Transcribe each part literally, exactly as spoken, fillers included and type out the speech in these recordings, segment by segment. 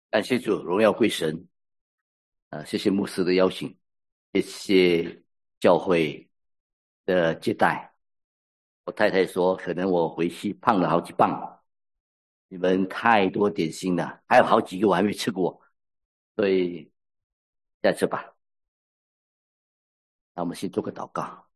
感谢主，荣耀归神。啊，谢谢牧师的邀请，谢谢教会的接待。我太太说，可能我回去胖了好几磅，你们太多点心了，还有好几个我还没吃过，所以下次吧。那我们先做个祷告。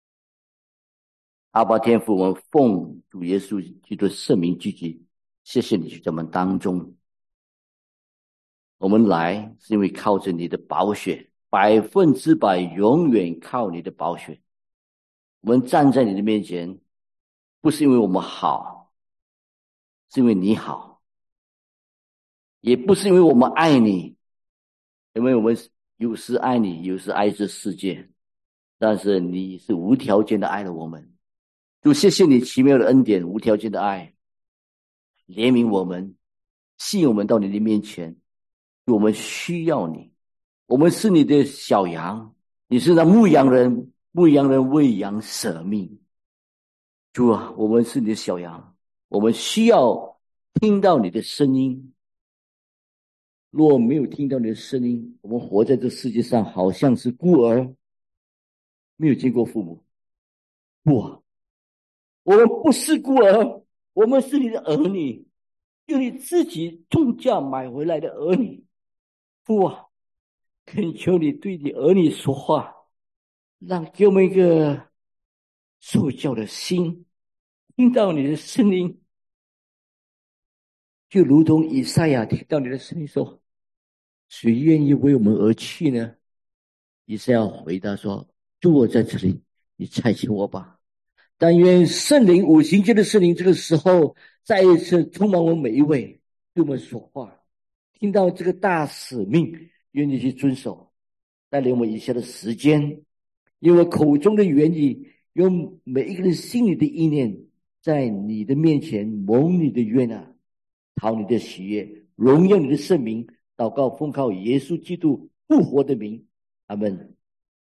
阿爸天父，我们奉主耶稣基督圣名聚集，谢谢你去咱们当中。我们来是因为靠着你的宝血，百分之百永远靠你的宝血。我们站在你的面前，不是因为我们好，是因为你好，也不是因为我们爱你，因为我们有时爱你，有时爱这世界，但是你是无条件的爱了我们。主，谢谢你奇妙的恩典，无条件的爱，怜悯我们，吸引我们到你的面前。我们需要你，我们是你的小羊，你是那牧羊人，牧羊人为羊舍命。主啊，我们是你的小羊，我们需要听到你的声音。若没有听到你的声音，我们活在这世界上好像是孤儿，没有见过父母。不啊，我们不是孤儿，我们是你的儿女，用你自己重价买回来的儿女。父啊，恳求你对你儿女说话，让给我们一个受教的心，听到你的声音，就如同以赛亚听到你的声音说：谁愿意为我们而去呢？以赛亚回答说：主，我在这里，你差遣我吧。但愿圣灵五行节的圣灵这个时候再一次充满我们每一位，对我们说话，听到这个大使命，愿意去遵守，带领我们以下的时间，因为口中的言语，用每一个人心里的意念，在你的面前蒙你的悦纳，讨你的喜悦，荣耀你的圣名。祷告奉靠耶稣基督复活的名，阿们。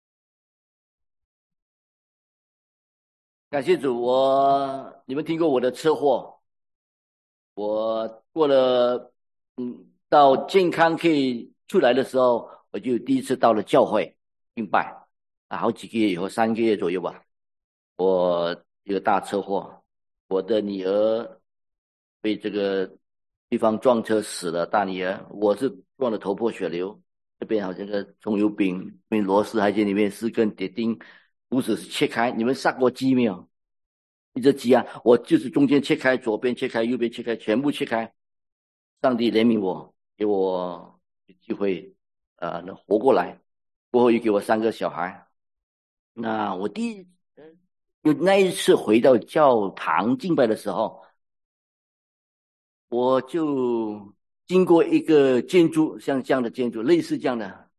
感谢主，我你们听过我的车祸，我过了嗯到健康可以出来的时候，我就第一次到了教会敬拜啊，好几个月以后，三个月左右吧，我一个大车祸，我的女儿被这个地方撞车死了，大女儿，我是撞得头破血流，这边好像个葱油饼，这边螺丝还在里面，四根铁钉，胡子是切开，你们杀过鸡没有？一只鸡啊，我就是中间切开，左边切开，右边切开，全部切开。上帝怜悯我，给我机会，呃，能活过来。过后又给我三个小孩。那我第一，呃，有那一次回到教堂敬拜的时候，我就经过一个建筑，像这样的建筑，类似这样的。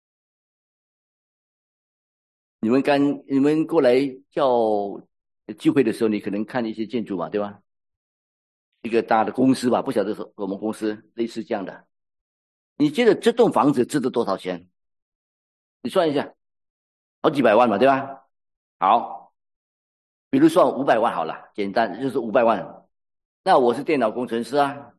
你们刚你们过来教聚会的时候，你可能看一些建筑嘛，对吧？一个大的公司吧，不晓得是我们公司类似这样的。你觉得这栋房子值得多少钱？你算一下，好几百万嘛，对吧？好，比如说五百万好了，简单就是五百万。那我是电脑工程师啊，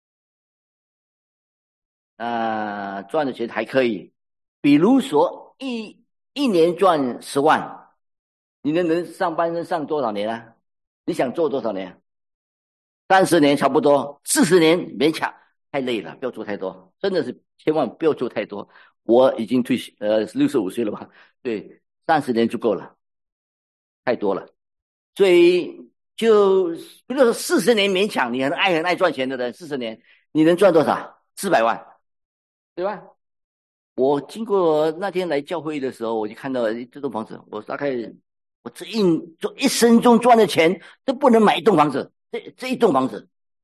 呃，赚的钱还可以。比如说一一年赚十万，你能能上班能上多少年啊？你想做多少年？三十年差不多，四十年勉强，太累了，不要做太多，真的是千万不要做太多。我已经退休，呃，六十五岁了吧？对，三十年就够了，太多了。所以就比如说四十年勉强，你很爱很爱赚钱的人，四十年你能赚多少？四百万，对吧？我经过那天来教会的时候，我就看到这栋房子，我大概我这一这一生中赚的钱都不能买一栋房子，这这一栋房子。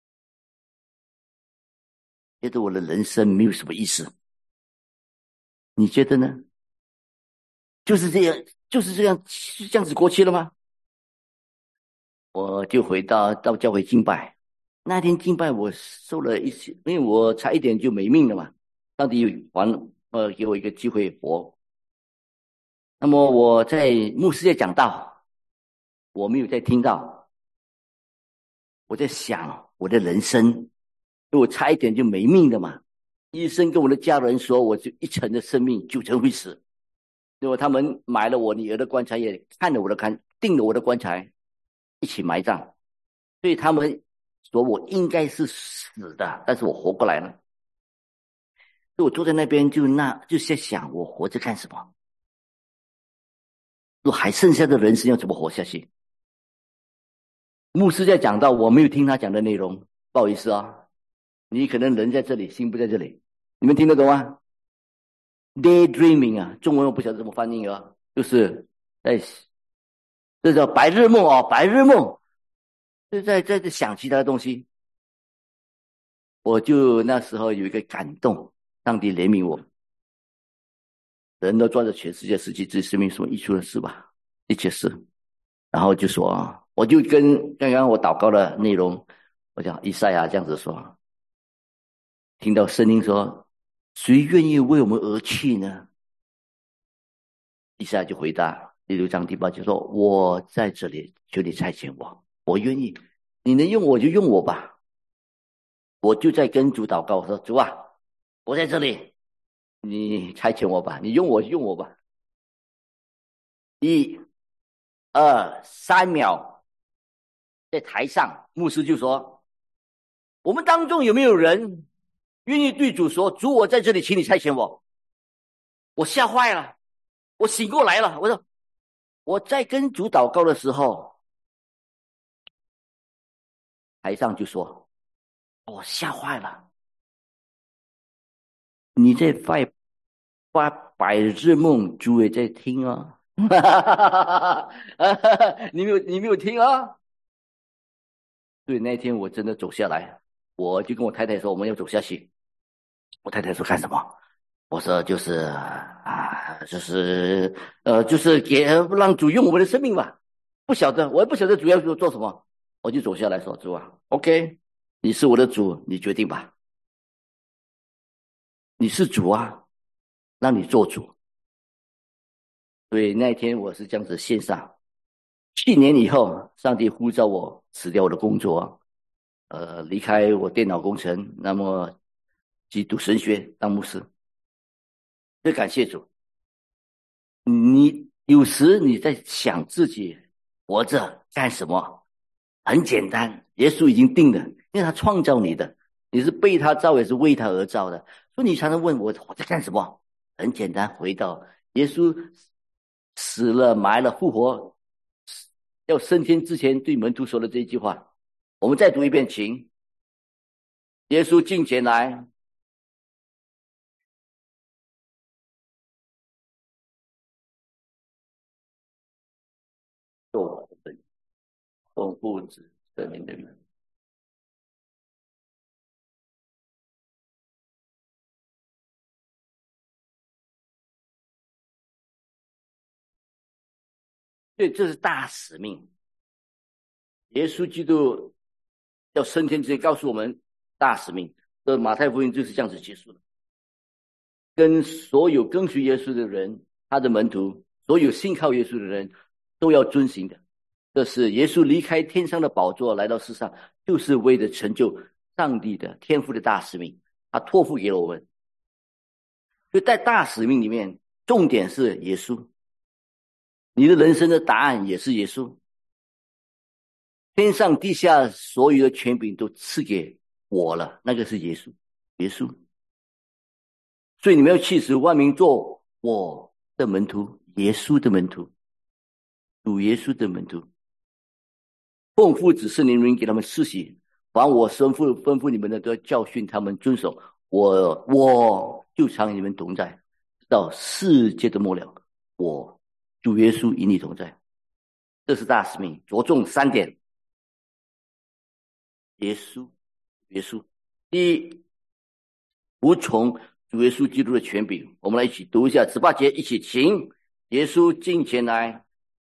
觉得我的人生没有什么意思，你觉得呢？就是这样，就是这样，是这样子过去了吗？我就回到到教会敬拜，那天敬拜我受了一些，因为我差一点就没命了嘛，上帝还呃给我一个机会活。那么我在牧师在讲道，我没有在听到，我在想我的人生，因为我差一点就没命的嘛。 医生跟我的家人说，我就一成的生命，九成会死。结果他们买了我女儿的棺材，也看了我的棺，订了我的棺材，一起埋葬。所以他们说我应该是死的，但是我活过来了。所以我坐在那边就那就在想，我活着干什么？我还剩下的人生要怎么活下去？牧师在讲到，我没有听他讲的内容，不好意思啊，你可能人在这里，心不在这里。你们听得懂吗？ daydreaming 啊，中文我不晓得怎么翻译啊，就是在这叫白日梦哦，白日梦，就在在在想其他的东西。我就那时候有一个感动，上帝怜悯我，人都做着全世界失去自己生命所益处的事吧，一切事。然后就说，我就跟刚刚我祷告的内容，我讲以赛亚这样子说，听到声音说，谁愿意为我们而去呢？以赛亚就回答第六章第八节说，我在这里，求你差遣我，我愿意，你能用我就用我吧。我就在跟主祷告，我说主啊，我在这里，你差遣我吧，你用我就用我吧。一二三秒，在台上牧师就说，我们当中有没有人愿意对主说，主我在这里，请你差遣我。我吓坏了，我醒过来了，我说我在跟主祷告的时候，台上就说，我吓坏了，你在发发白日梦，主也在听啊。你没有你没有听啊？对，那天我真的走下来，我就跟我太太说我们要走下去。我太太说干什么？我说就是啊，就是呃，就是给让主用我们的生命吧。不晓得，我也不晓得主要做什么，我就走下来说主啊 ，OK， 你是我的主，你决定吧。你是主啊，让你做主。所以那一天我是这样子献上。去年以后，上帝呼召我辞掉我的工作，呃，离开我电脑工程，那么去读神学当牧师。就感谢主。你有时你在想自己活着干什么？很简单，耶稣已经定了，因为他创造你的，你是被他造，也是为他而造的。所以你常常问我我在干什么？很简单，回到耶稣死了、埋了、复活，要升天之前对门徒说的这一句话。我们再读一遍，请。耶稣近前来，做我的本，奉父子圣灵的名。对，这是大使命。耶稣基督要升天之前告诉我们大使命，这马太福音就是这样子结束的。跟所有跟随耶稣的人，他的门徒，所有信靠耶稣的人都要遵行的。这是耶稣离开天上的宝座来到世上，就是为了成就上帝的天父的大使命，他托付给了我们。所以在大使命里面，重点是耶稣，你的人生的答案也是耶稣。天上地下所有的权柄都赐给我了，那个是耶稣，耶稣。所以你们要去使万民做我的门徒，耶稣的门徒，主耶稣的门徒。奉父子圣灵给他们施洗，凡我吩咐吩咐你们的，都要教训他们遵守。我我就常与你们同在，到世界的末了。我主耶稣与你同在，这是大使命，着重三点。耶稣，耶稣，第一，服从主耶稣基督的权柄。我们来一起读一下十八节，一起请。耶稣近前来，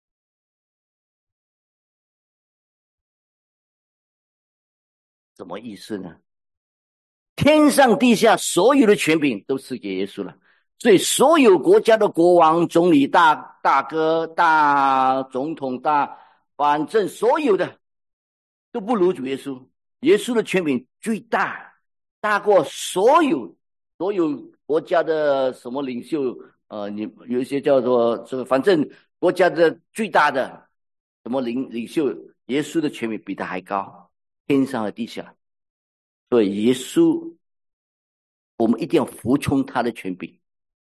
什么意思呢？天上地下所有的权柄都赐给耶稣了，所以所有国家的国王、总理、大大哥、大总统、大反正所有的都不如主耶稣。耶稣的权柄最大，大过所有所有国家的什么领袖，呃，你有一些叫做这个，反正国家的最大的什么领领袖，耶稣的权柄比他还高，天上和地下。所以耶稣，我们一定要服从他的权柄。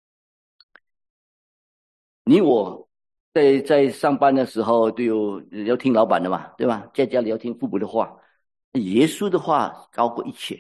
你我在在上班的时候都有要听老板的嘛，对吧？在家里要听父母的话，耶稣的话高过一切。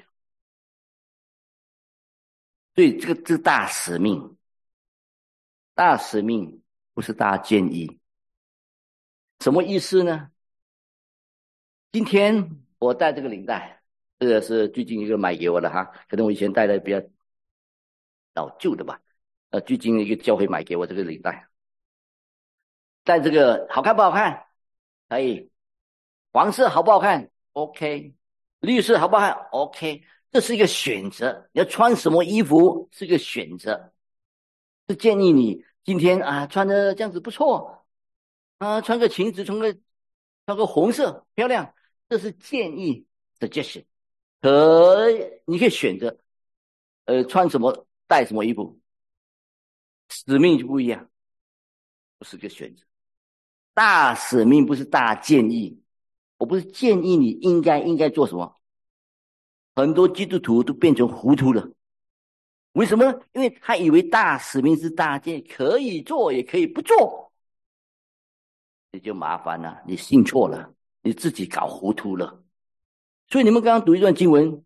所以这个这大使命，大使命不是大建议。什么意思呢？今天我带这个领带，这个是最近一个买给我的哈，可能我以前带的比较老旧的吧。呃，最近一个教会买给我这个领带，戴这个好看不好看？可以。黄色好不好看 ？OK。绿色好不好看 ？OK。这是一个选择，你要穿什么衣服是个选择。是建议你今天啊穿的这样子不错啊，穿个裙子，穿个穿个红色漂亮，这是建议 suggestion。可你可以选择，呃，穿什么带什么衣服，使命就不一样，不是个选择。大使命不是大建议，我不是建议你应该应该做什么。很多基督徒都变成糊涂了，为什么呢？因为他以为大使命是大建议，可以做也可以不做，你就麻烦了，你信错了，你自己搞糊涂了。所以你们刚刚读一段经文，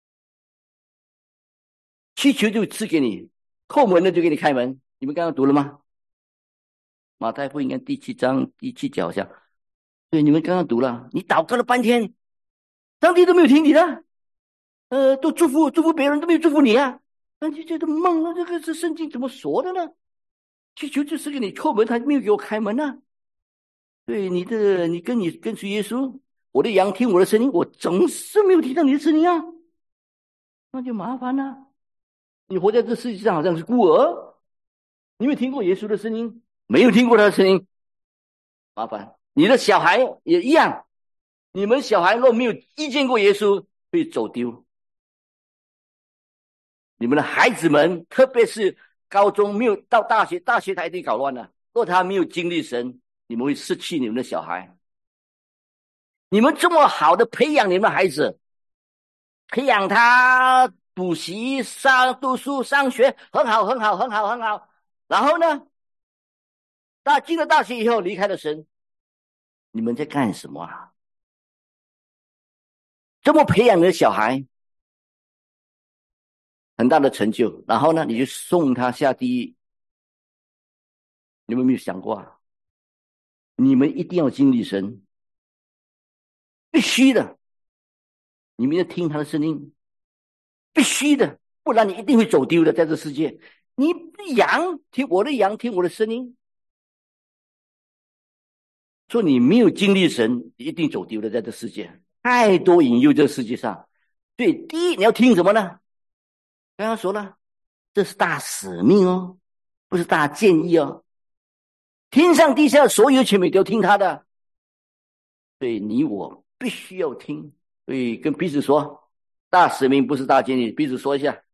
祈求就赐给你，叩门的就给你开门，你们刚刚读了吗？马太福音第七章第七节好像，对，你们刚刚读了，你祷告了半天，上帝都没有听你的，呃，都祝福祝福别人，都没有祝福你啊！那你觉得梦了，这个是圣经怎么说的呢？祈求就是给你叩门，他没有给我开门啊！对，你的你跟你跟随耶稣，我的羊听我的声音，我总是没有听到你的声音啊，那就麻烦了。你活在这世界上好像是孤儿，你没有听过耶稣的声音，没有听过他的声音，麻烦。你的小孩也一样，你们小孩若没有遇见过耶稣，会走丢。你们的孩子们，特别是高中没有到大学，大学他一定搞乱了。若他没有经历神，你们会失去你们的小孩。你们这么好的培养你们的孩子，培养他补习、上读书、上学，很好，很好，很好，很好。然后呢，他进了大学以后离开了神，你们在干什么啊？这么培养你的小孩，很大的成就，然后呢，你就送他下地狱。你们有没有想过啊？你们一定要经历神，必须的。你们要听他的声音，必须的，不然你一定会走丢的，在这世界。你羊听我的羊，听我的声音。说你没有经历神，一定走丢的，在这世界。太多引诱这个世界上。对，第一你要听什么呢？刚刚说了，这是大使命哦，不是大建议哦。天上地下所有权柄都听他的，所以你我必须要听。所以跟彼此说，大使命不是大建议，彼此说一下。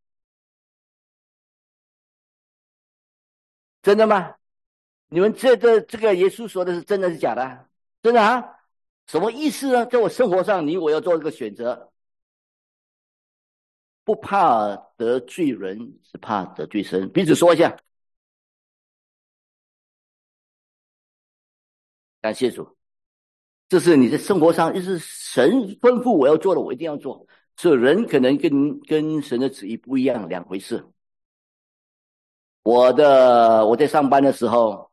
真的吗？你们这个这个耶稣说的是真的是假的？真的啊？什么意思呢？在我生活上，你我要做这个选择，不怕得罪人，是怕得罪神。彼此说一下。感谢主，这是你在生活上，就是神吩咐我要做的，我一定要做。所以人可能跟跟神的旨意不一样，两回事。我的我在上班的时候，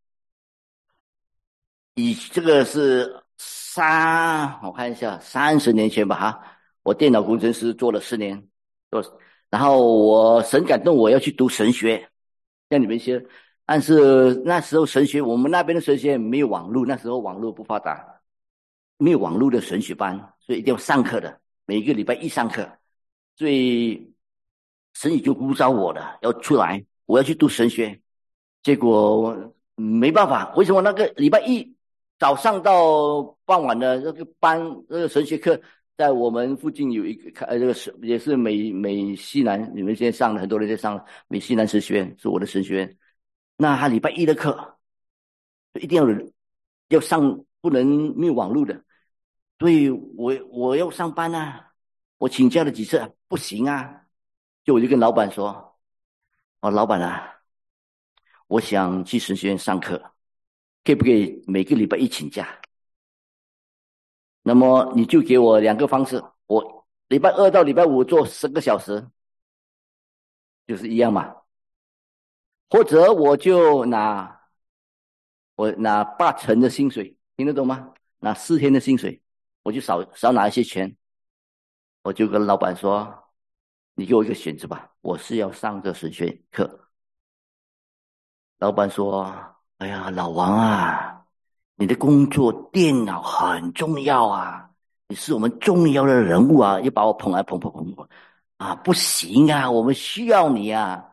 以这个是三，我看一下，三十年前吧哈，我电脑工程师做了十年，做，然后我神感动我要去读神学，像你们一些。但是那时候神学，我们那边的神学没有网络，那时候网络不发达，没有网络的神学班，所以一定要上课的，每一个礼拜一上课。所以神已经呼召我了，要出来，我要去读神学。结果没办法，为什么那个礼拜一早上到傍晚的那个班，那个神学课在我们附近有一个呃，这个是也是美美西南，你们现在上了很多人在上美西南神学院，是我的神学院。那他礼拜一的课一定要要上，不能没有网络的。所以我我要上班啊，我请假了几次，不行啊。就我就跟老板说：“哦，老板啊，我想去神学院上课，可以不可以每个礼拜一请假？那么你就给我两个方式，我礼拜二到礼拜五做十个小时，就是一样嘛。或者我就拿我拿八成的薪水，听得懂吗？拿四天的薪水，我就少少拿一些钱。我就跟老板说，你给我一个选择吧，我是要上这神学课。老板说，哎呀，老王啊，你的工作电脑很重要啊，你是我们重要的人物啊，要把我捧来捧捧捧捧啊，不行啊，我们需要你啊。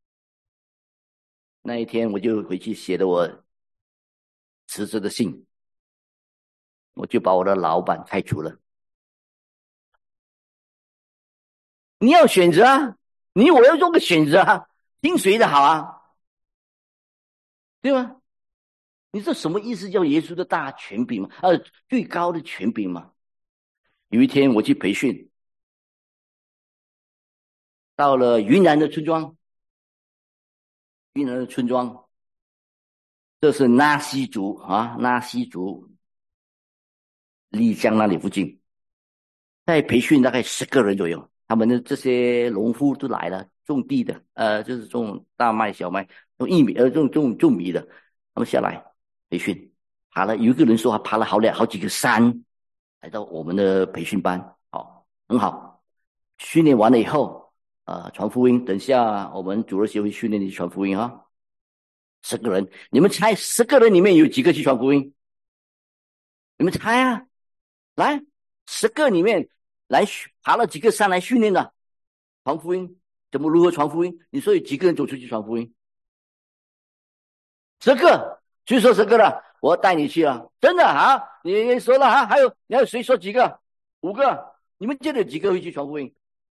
那一天我就回去写了我辞职的信，我就把我的老板开除了。你要选择啊，你我要做个选择啊，听谁的好啊，对吗？你这什么意思？叫耶稣的大权柄吗？呃，最高的权柄吗？有一天我去培训，到了云南的村庄，云南的村庄，这是纳西族啊，纳西族丽江那里附近，在培训大概十个人左右，他们的这些农夫都来了，种地的，呃，就是种大麦、小麦、种玉米，呃，种种种米的，他们下来培训，爬了，有一个人说他爬了好两好几个山，来到我们的培训班，好，很好。训练完了以后，呃，传福音。等下我们主日学会训练你传福音啊。十个人，你们猜十个人里面有几个去传福音？你们猜啊！来，十个里面来爬了几个山来训练的传福音，怎么如何传福音？你说有几个人走出去传福音？十个，谁说十个了？我带你去了，真的啊！你说了啊，还有你还有谁说几个？五个，你们觉得有几个会去传福音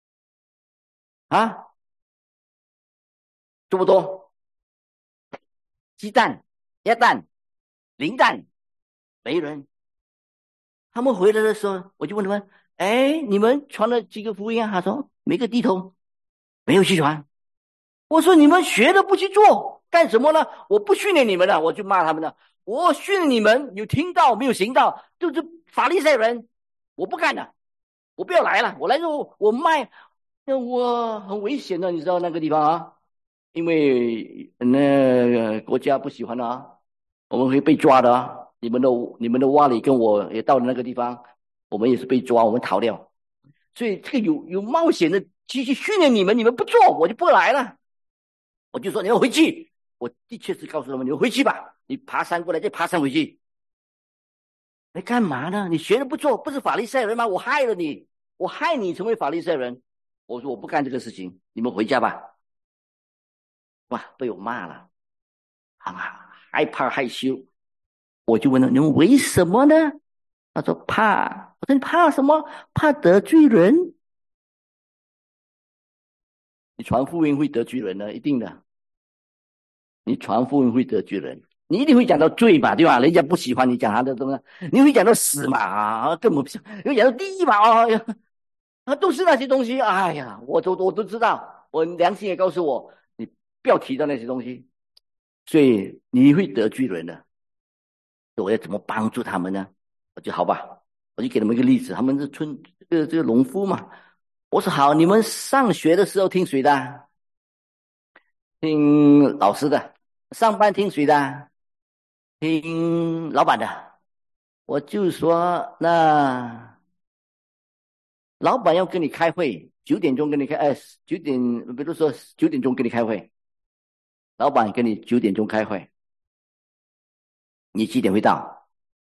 啊？这么多，鸡蛋、鸭蛋、零蛋，没人。他们回来的时候，我就问他们：哎，你们传了几个福音啊？他说每个地头没有去传。我说你们学的不去做，干什么呢？我不训练你们了，我就骂他们了。我训练你们，有听到没有行道，就是法利赛人，我不干了，我不要来了。我来之后我卖，那我很危险的，你知道那个地方啊？因为那个国家不喜欢啊，我们会被抓的啊。你们的你们的瓦里跟我也到了那个地方，我们也是被抓，我们逃掉。所以这个有有冒险的继续训练你们，你们不做，我就不来了。我就说你要回去，我的确是告诉他们，你们回去吧，你爬山过来再爬山回去。你干嘛呢？你学了不做，不是法利赛人吗？我害了你，我害你成为法利赛人。我说我不干这个事情，你们回家吧。哇，被我骂了，啊，害怕害羞。我就问他，你们为什么呢？他说怕。我说你怕什么？怕得罪人。你传福音会得罪人的，一定的。你传福音会得罪人，你一定会讲到罪吧，对吧？人家不喜欢你讲他的东西，你会讲到死嘛？啊，根本不想，会讲到地狱嘛？啊呀，啊，都是那些东西。哎呀，我都我都知道，我良心也告诉我，你不要提到那些东西，所以你会得罪人的。我要怎么帮助他们呢？我就好吧，我就给他们一个例子，他们是村这个这个农夫嘛。我说好，你们上学的时候听谁的？听老师的。上班听谁的？听老板的。我就说，那老板要跟你开会，九点钟跟你开，哎，九点，比如说九点钟跟你开会，老板跟你九点钟开会，你几点会到？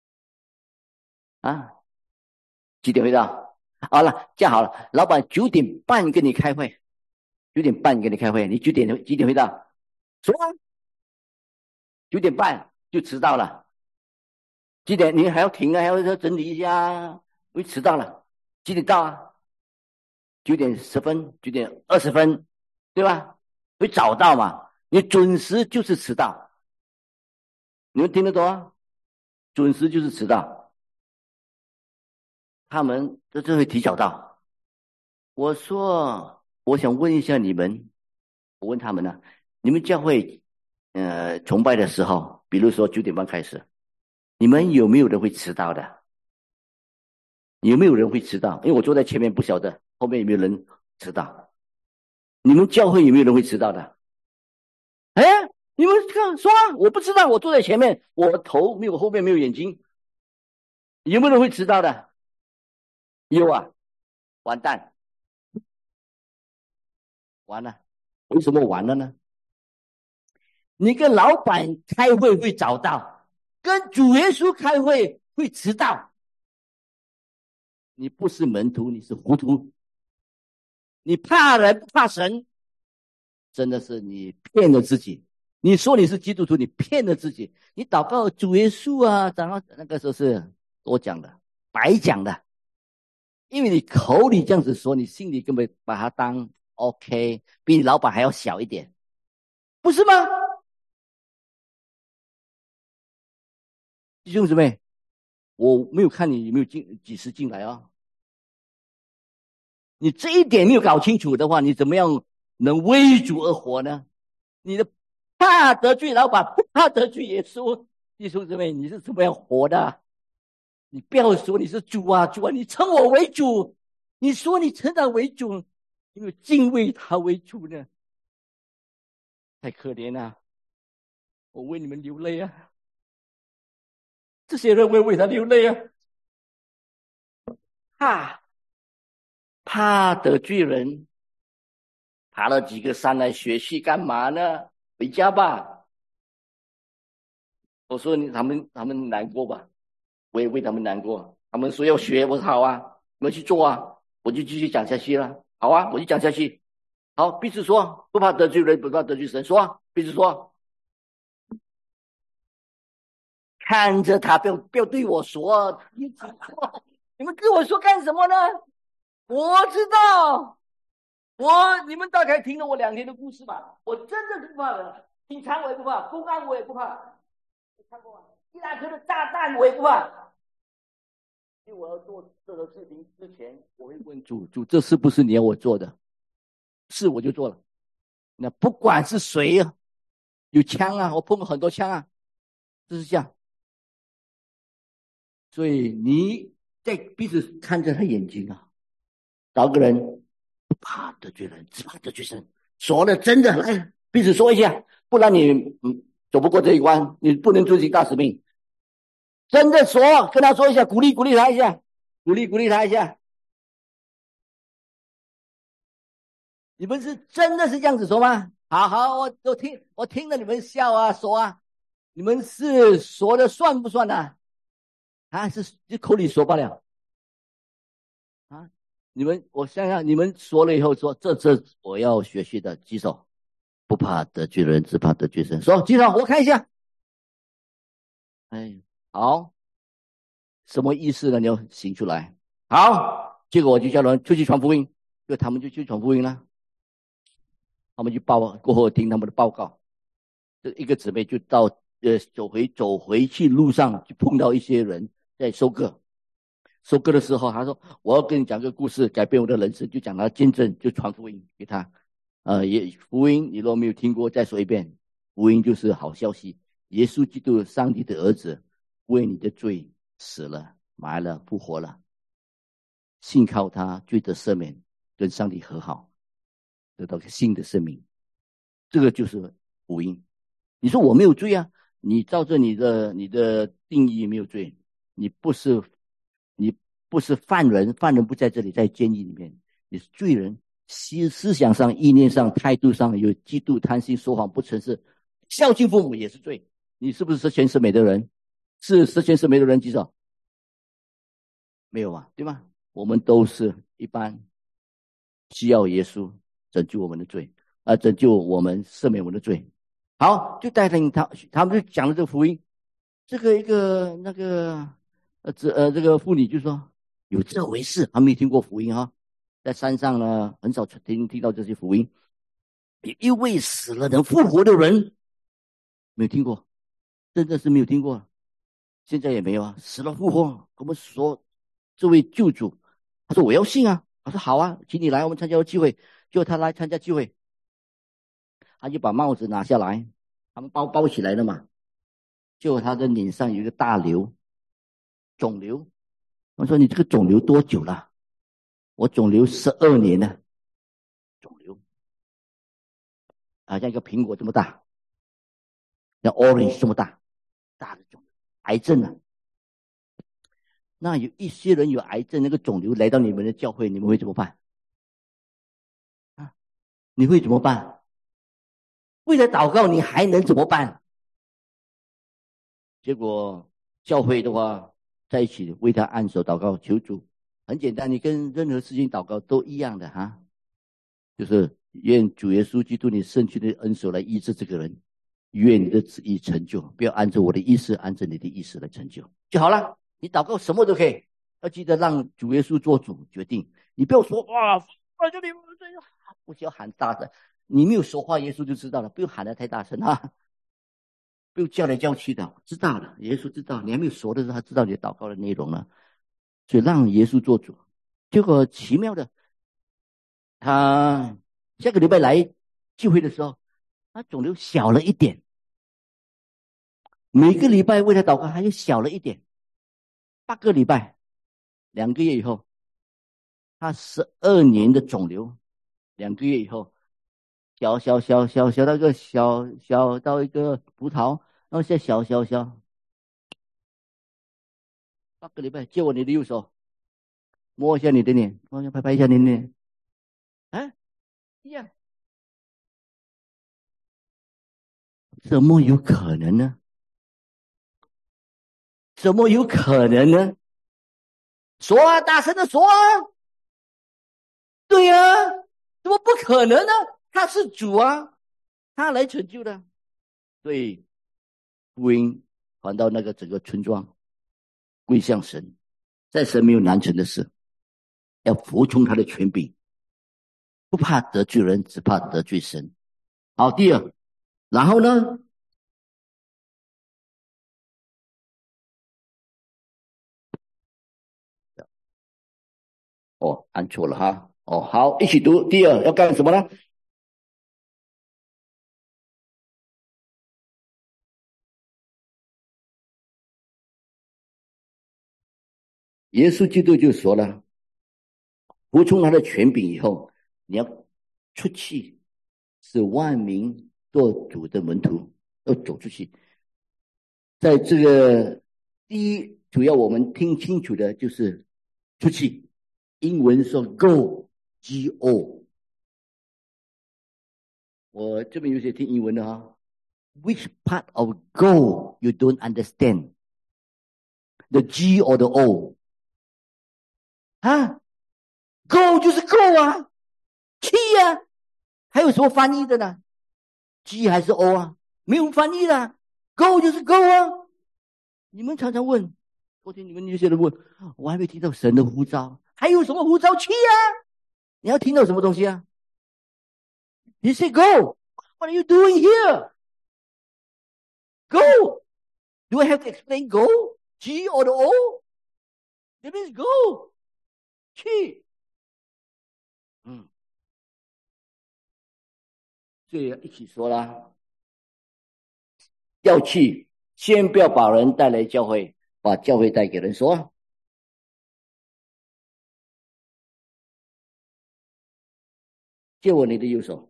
啊，几点会到？好了，这样好了，老板九点半跟你开会，九点半跟你开会，你九点几点会到？说啊，九点半就迟到了。几点？你还要停啊，还要整理一下，会迟到了。 几点到啊？九点十分，九点二十分，对吧？会早到嘛？你准时就是迟到，你们听得懂啊？准时就是迟到，他们这就会提早到。我说，我想问一下你们，我问他们呢、啊，你们教会呃崇拜的时候，比如说九点半开始，你们有没有人会迟到的？有没有人会迟到？因为我坐在前面，不晓得后面有没有人迟到。你们教会有没有人会迟到的？哎，你们看说啊，我不知道，我坐在前面，我头没有后面没有眼睛，有没有人会迟到的？有啊，完蛋，完了，为什么完了呢？你跟老板开会会早到，跟主耶稣开会会迟到。你不是门徒，你是糊涂。你怕人不怕神，真的是你骗了自己。你说你是基督徒，你骗了自己。你祷告主耶稣啊，然后那个时候是多讲的，白讲的。因为你口里这样子说，你心里根本把它当 OK， 比你老板还要小一点，不是吗？弟兄姊妹，我没有看你有没有进几时进来啊？你这一点没有搞清楚的话，你怎么样能为主而活呢？你的怕得罪老板，不怕得罪耶稣，弟兄姊妹，你是怎么样活的？你不要说你是主啊，主啊，你称我为主，你说你称他为主，因为敬畏他为主呢？太可怜了，我为你们流泪啊！这些人会为他流泪啊！怕怕得罪人，爬了几个山来学习干嘛呢？回家吧。我说你他们他们难过吧，我也为他们难过。他们说要学，我说好啊，你们去做啊，我就继续讲下去了。好啊，我就讲下去。好，彼此说，不怕得罪人，不怕得罪神，说啊，彼此说。看着他，不要不要对我说，你你们跟我说干什么呢？我知道，我你们大概听了我两天的故事吧，我真的是不怕的，警察我也不怕，公安我也不怕，看过吗？伊拉克的炸弹我也不怕。因为我要做这个视频之前，我会问主，主这是不是你要我做的？是我就做了。那不管是谁啊，有枪啊，我碰过很多枪啊，就是这样。所以你在彼此看着他眼睛啊，找个人不怕得罪人，只怕得罪神。说的真的，来彼此说一下，不然你嗯走不过这一关，你不能遵行大使命。真的说，跟他说一下，鼓励鼓励他一下，鼓励鼓励他一下。你们是真的是这样子说吗？好好，我我听我听了你们笑啊说啊，你们是说的算不算呢？啊，是就口里说罢了啊。你们我想想，你们说了以后说，这这我要学习的，举手。不怕得罪人，只怕得罪神。说举手，我看一下。哎，好，什么意思呢？你要醒出来。好，结果我就叫人出去传福音，就他们就去传福音了。他们去报过后听他们的报告，这一个姊妹就到呃走回走回去路上就碰到一些人在收割，收割的时候他说我要跟你讲个故事，改变我的人生，就讲他见证，就传福音给他。呃，也福音你如果没有听过，再说一遍，福音就是好消息，耶稣基督上帝的儿子为你的罪死了埋了复活了，信靠他罪得赦免，跟上帝和好，得到新的生命，这个就是福音。你说我没有罪啊，你照着你的你的定义没有罪，你不是你不是犯人，犯人不在这里，在监狱里面，你是罪人，思思想上意念上态度上有嫉妒贪心说谎不诚实，孝敬父母也是罪。你是不是十全十美的人？是十全十美的人举手。没有啊，对吗？我们都是一般需要耶稣拯救我们的罪，啊，拯救我们赦免我们的罪。好，就带领他，他们就讲了这个福音。这个一个那个呃这呃这个妇女就说： 有这回事，还没听过福音哈。在山上呢，很少听听到这些福音。有一位死了能复活的人，没有听过，真的是没有听过，现在也没有啊。死了复活，跟我们说这位救主，他说我要信啊，他说好啊，请你来我们参加聚会，就他来参加聚会，他就把帽子拿下来，他们包包起来了嘛，就他的脸上有一个大瘤，肿瘤。我说你这个肿瘤多久了？我肿瘤十二年了，肿瘤好像一个苹果这么大，像 orange 这么大，大的肿瘤，癌症啊。那有一些人有癌症，那个肿瘤来到你们的教会，你们会怎么办？啊，你会怎么办？为了祷告，你还能怎么办？结果教会的话，在一起为他按手祷告，求主。很简单，你跟任何事情祷告都一样的哈，就是愿主耶稣基督你圣躯的恩手来医治这个人，愿你的旨意成就，不要按照我的意思，按照你的意思来成就就好了。你祷告什么都可以，要记得让主耶稣做主决定。你不要说哇，我这里不需要喊大声，你没有说话，耶稣就知道了，不用喊得太大声啊，不用叫来叫去的，知道了，耶稣知道。你还没有说的时候，他知道你祷告的内容了，所以让耶稣做主。结果奇妙的，他下个礼拜来聚会的时候，他肿瘤小了一点，每个礼拜为他祷告，他就小了一点。八个礼拜，两个月以后，他十二年的肿瘤，两个月以后，小小小小小到一个小小到一个葡萄，然后现在小小小，八个礼拜，借我你的右手，摸一下你的脸，摸一下拍拍一下你的脸，啊，一样，怎么有可能呢？怎么有可能呢？说啊，大声的说啊！对呀、啊，怎么不可能呢？他是主啊，他来成就的。所以福音传到那个整个村庄，归向神，在神没有难成的事，要服从他的权柄，不怕得罪人，只怕得罪神。好，第二，然后呢？哦，按错了哈。哦，好，一起读。第二要干什么呢？耶稣基督就说了，服从他的权柄以后，你要出去，使万民做主的门徒，要走出去。在这个第一，主要我们听清楚的就是出去，英文说 go，G O。我这边有些听英文的哈 ，Which part of go you don't understand? The G or the O？ 啊 ，go 就是 go 啊，去啊，还有什么翻译的呢 ？G 还是 O 啊？没有翻译的 ，go 就是 go 啊。你们常常问，昨天你们有些人问，我还没听到神的呼召，还有什么呼召去啊？你要听到什么东西啊？你 say go， what are you doing here? Go. Do I have to explain go? G or the O? It means go. 去。嗯，所以一起说啦，要去，先不要把人带来教会，把教会带给人说。借我你的右手，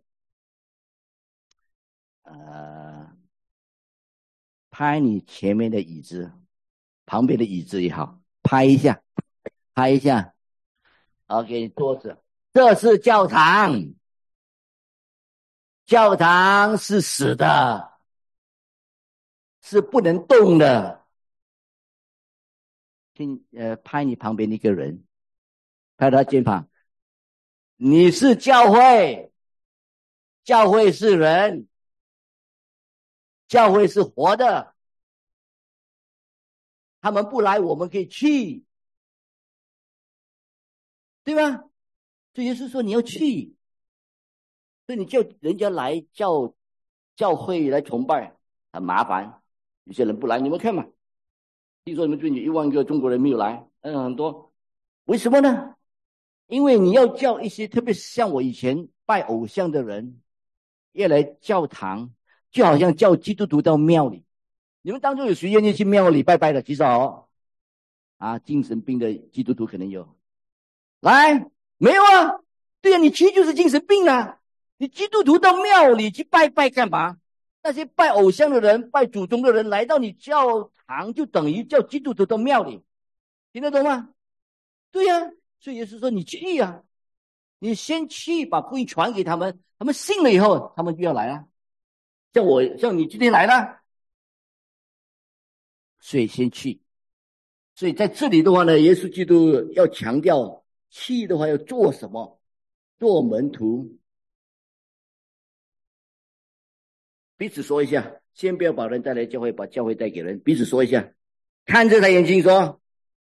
呃，拍你前面的椅子，旁边的椅子也好，拍一下，拍一下。OK，桌子，这是教堂，教堂是死的，是不能动的。听，呃，拍你旁边的一个人，拍他肩膀，你是教会，教会是人，教会是活的，他们不来，我们可以去。 对吧？所以耶稣说你要去，所以你叫人家来教教会来崇拜很麻烦，有些人不来，你们看嘛，听说你们最近有一万个中国人没有来，嗯，很多，为什么呢？因为你要叫一些，特别是像我以前拜偶像的人，要来教堂，就好像叫基督徒到庙里。你们当中有谁愿意去庙里拜拜的？举手。啊，精神病的基督徒可能有。来，没有啊？对啊，你去就是精神病啊！你基督徒到庙里去拜拜干嘛？那些拜偶像的人、拜祖宗的人来到你教堂，就等于叫基督徒到庙里，听得懂吗？对呀、啊，所以耶稣说你去呀、啊，你先去把福音传给他们，他们信了以后，他们就要来了。像我，像你今天来了，所以先去。所以在这里的话呢，耶稣基督要强调去的话要做什么？做门徒。彼此说一下，先不要把人带来教会，把教会带给人。彼此说一下，看着他眼睛说。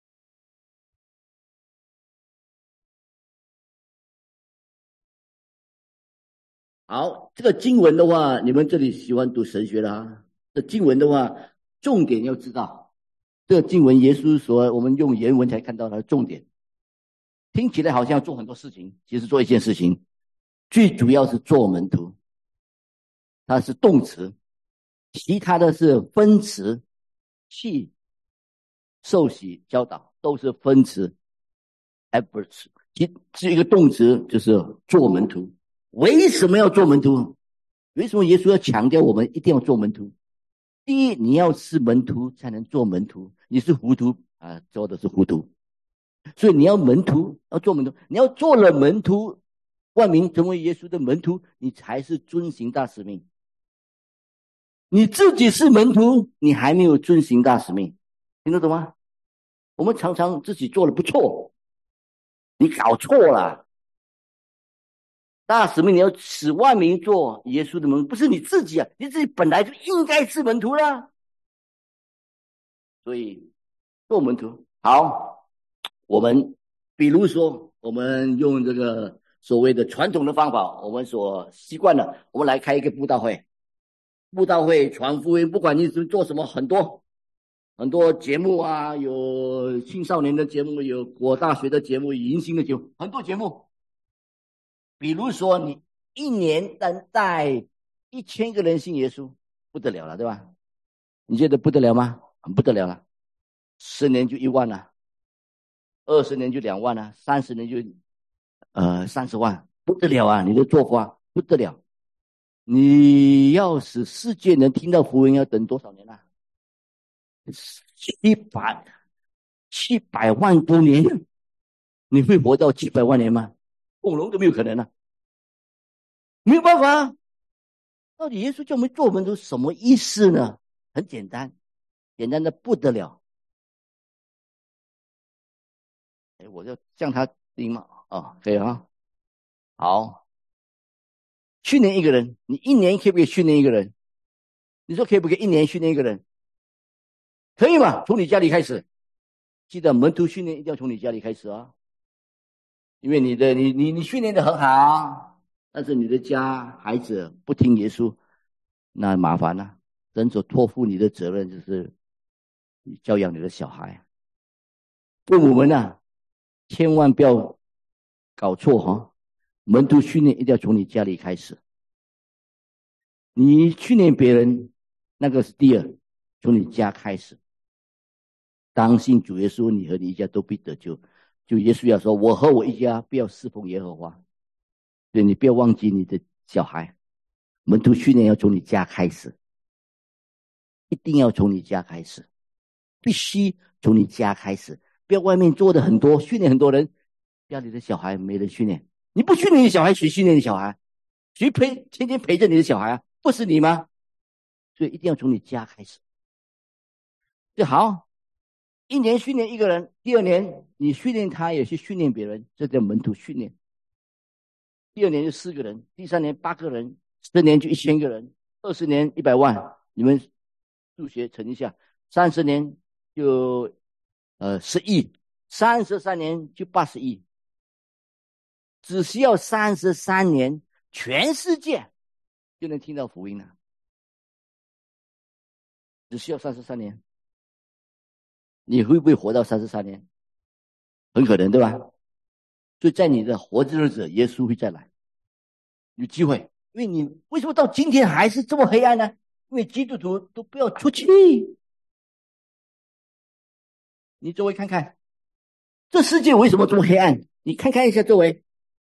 好，这个经文的话，你们这里喜欢读神学的啊？这经文的话，重点要知道，这个经文耶稣说，我们用原文才看到它的重点。听起来好像做很多事情，其实做一件事情，最主要是做门徒，它是动词，其他的是分词，去、受洗、教导都是分词 adverbs， 其是一个动词，就是做门徒。为什么要做门徒？为什么耶稣要强调我们一定要做门徒？第一，你要是门徒才能做门徒，你是糊涂啊，做的是糊涂。所以你要门徒，要做门徒，你要做了门徒，万民成为耶稣的门徒，你才是遵行大使命。你自己是门徒，你还没有遵行大使命，听得懂吗？我们常常自己做的不错，你搞错了。大使命你要使万民做耶稣的门徒，不是你自己啊，你自己本来就应该是门徒了。所以做门徒好，我们比如说我们用这个所谓的传统的方法，我们所习惯的，我们来开一个布道会，布道会传福音，不管你是做什么，很多很多节目啊，有青少年的节目，有国大学的节目，迎新的节目，很多节目。比如说你一年能带一千个人信耶稣，不得了了，对吧？你觉得不得了吗？很不得了了。十年就一万了，二十年就两万了，三十年就呃三十万，不得了啊！你的做法不得了。你要使世界能听到福音，要等多少年啊？七百七百万多年，你会活到七百万年吗？恐龙都没有可能啊，没有办法啊。到底耶稣叫我们做门徒什么意思呢？很简单，简单的不得了。哎，我就向他听嘛，哦，可以啊。好，训练一个人，你一年可不可以训练一个人？你说可以不可以一年训练一个人？可以嘛？从你家里开始，记得门徒训练一定要从你家里开始啊，因为你的你你你训练的很好，但是你的家孩子不听耶稣，那麻烦了。神所托付你的责任就是教养你的小孩。父母们啊，千万不要搞错哈！门徒训练一定要从你家里开始。你训练别人，那个是第二，从你家开始。当信主耶稣，你和你一家都必得救。就耶稣要说，我和我一家不要侍奉耶和华。所以你不要忘记你的小孩。门徒训练要从你家开始，一定要从你家开始，必须从你家开始。不要外面做的很多，训练很多人，家里的小孩没人训练。你不训练你小孩，谁训练你小孩？谁陪天天陪着你的小孩啊？不是你吗？所以一定要从你家开始。就好，一年训练一个人，第二年你训练他也去训练别人，这叫门徒训练。第二年就四个人，第三年八个人，十年就一千个人，二十年一百万。你们数学乘一下，三十年就呃十亿，三十三年就八十亿。 只需要三十三年，全世界就能听到福音了。只需要三十三年，你会不会活到三十三年？很可能，对吧？所以在你的活着的日子，耶稣会再来，有机会。因为你为什么到今天还是这么黑暗呢？因为基督徒都不要出去。你周围看看，这世界为什么这么黑暗？你看看一下周围。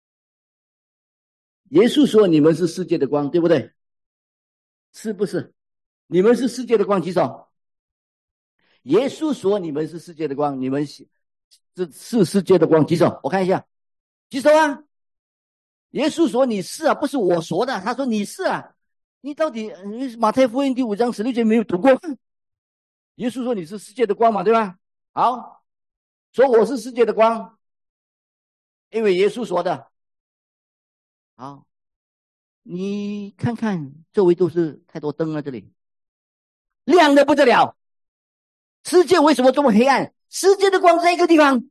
耶稣说你们是世界的光，对不对？是不是？你们是世界的光，举手。耶稣说你们是世界的光，你们是是世界的光，举手。我看一下，举手啊。耶稣说你是啊，不是我说的，他说你是啊。你到底马太福音第五章十六节没有读过？耶稣说你是世界的光嘛，对吧？好，说我是世界的光，因为耶稣说的。好，你看看周围都是太多灯啊，这里亮的不得了。世界为什么这么黑暗？世界的光在一个地方。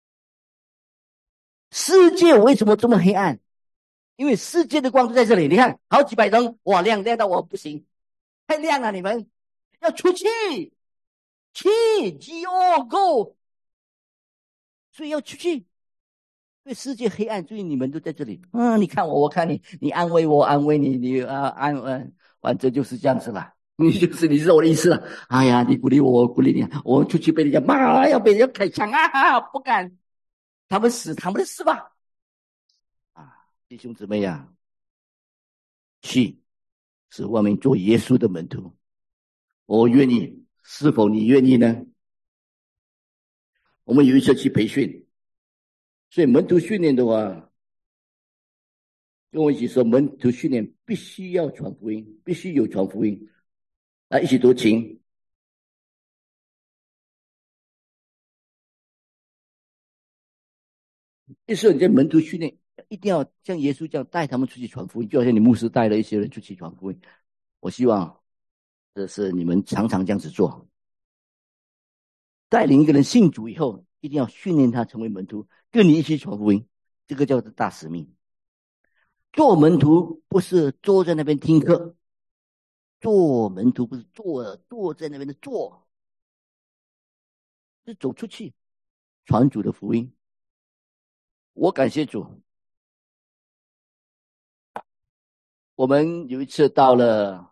世界为什么这么黑暗？因为世界的光就在这里。你看好几百灯，哇，亮亮到我不行，太亮了。你们要出去，去 G O Go， 所以要出去。因为世界黑暗，所以你们都在这里。嗯，你看我，我看你，你安慰我，安慰你，你啊安慰，反正就是这样子了。你就是你知道我的意思了。哎呀，你鼓励我，我鼓励你，我出去被人家骂，要被人家开枪啊，不敢。他们死他们的事吧。啊，弟兄姊妹呀、啊，去使我们做耶稣的门徒。我愿意，是否你愿意呢？我们有一次去培训，所以门徒训练的话，跟我一起说，门徒训练必须要传福音，必须有传福音。来，一起读经。意思说你在门徒训练一定要像耶稣这样带他们出去传福音，就好像你牧师带了一些人出去传福音。我希望这是你们常常这样子做。带领一个人信主以后，一定要训练他成为门徒，跟你一起传福音，这个叫做大使命。做门徒不是坐在那边听课，做门徒不是坐坐在那边的坐，是走出去传主的福音。我感谢主，我们有一次到了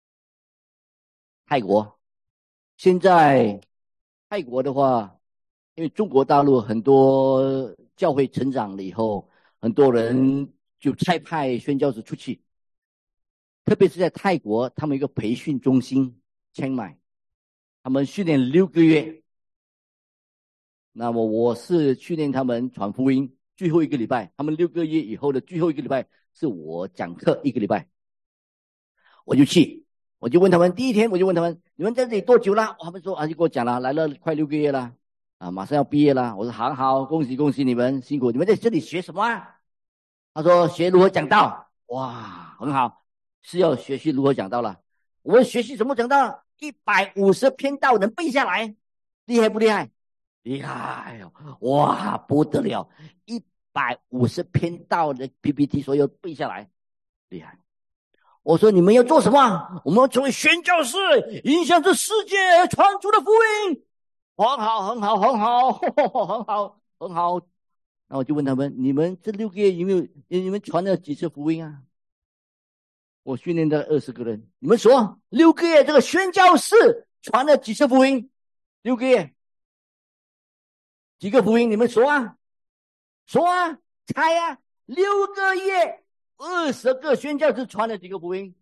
泰国。现在泰国的话，因为中国大陆很多教会成长了以后，很多人就差派宣教士出去，特别是在泰国，他们有一个培训中心清迈，他们训练六个月。那么我是训练他们传福音最后一个礼拜，他们六个月以后的最后一个礼拜是我讲课一个礼拜，我就去，我就问他们，第一天我就问他们，你们在这里多久了？他们说啊，就跟我讲了，来了快六个月了，啊，马上要毕业了。我说好好，恭喜恭喜你们，辛苦。你们在这里学什么啊？他说学如何讲道。哇，很好，是要学习如何讲道了。我们学习怎么讲道？一百五十篇道能背下来，厉害不厉害？厉害哟！哇，不得了，一百五十篇道的 P P T 所有背下来，厉害。我说你们要做什么？我们要成为宣教士，影响这世界，传出的福音。很好，很好，很好，呵呵很好，很好。那我就问他们，你们这六个月有没有你们传了几次福音啊？我训练的二十个人，你们说六个月这个宣教士传了几次福音？六个月几个福音？你们说啊，说啊，猜啊，六个月二十个宣教士传了几个福音？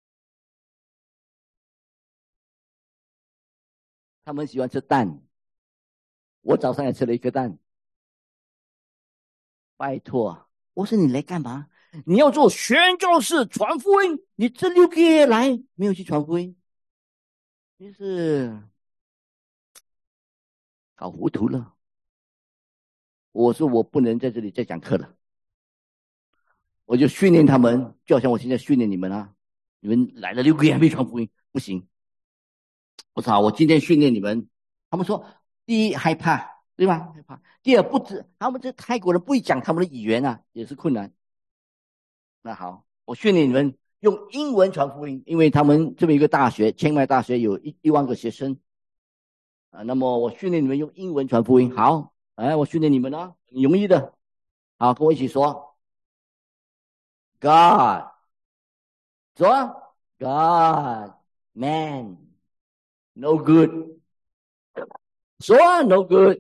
他们喜欢吃蛋，我早上也吃了一颗蛋。拜托，我说你来干嘛？你要做宣教士传福音，你这六个月来没有去传福音，就是搞糊涂了。我说我不能在这里再讲课了，我就训练他们，就好像我现在训练你们啊，你们来了六个月还没传福音，不行。我操，我今天训练你们，他们说第一害怕， 对吧？害怕。第二，不知他们这泰国人不会讲他们的语言啊，也是困难。那好，我训练你们用英文传福音，因为他们这边有一个大学，清迈大学有一一万个学生啊。那么我训练你们用英文传福音。好，哎，我训练你们呢，很容易的。好，跟我一起说 ，God， 说 God man no good， 说 no good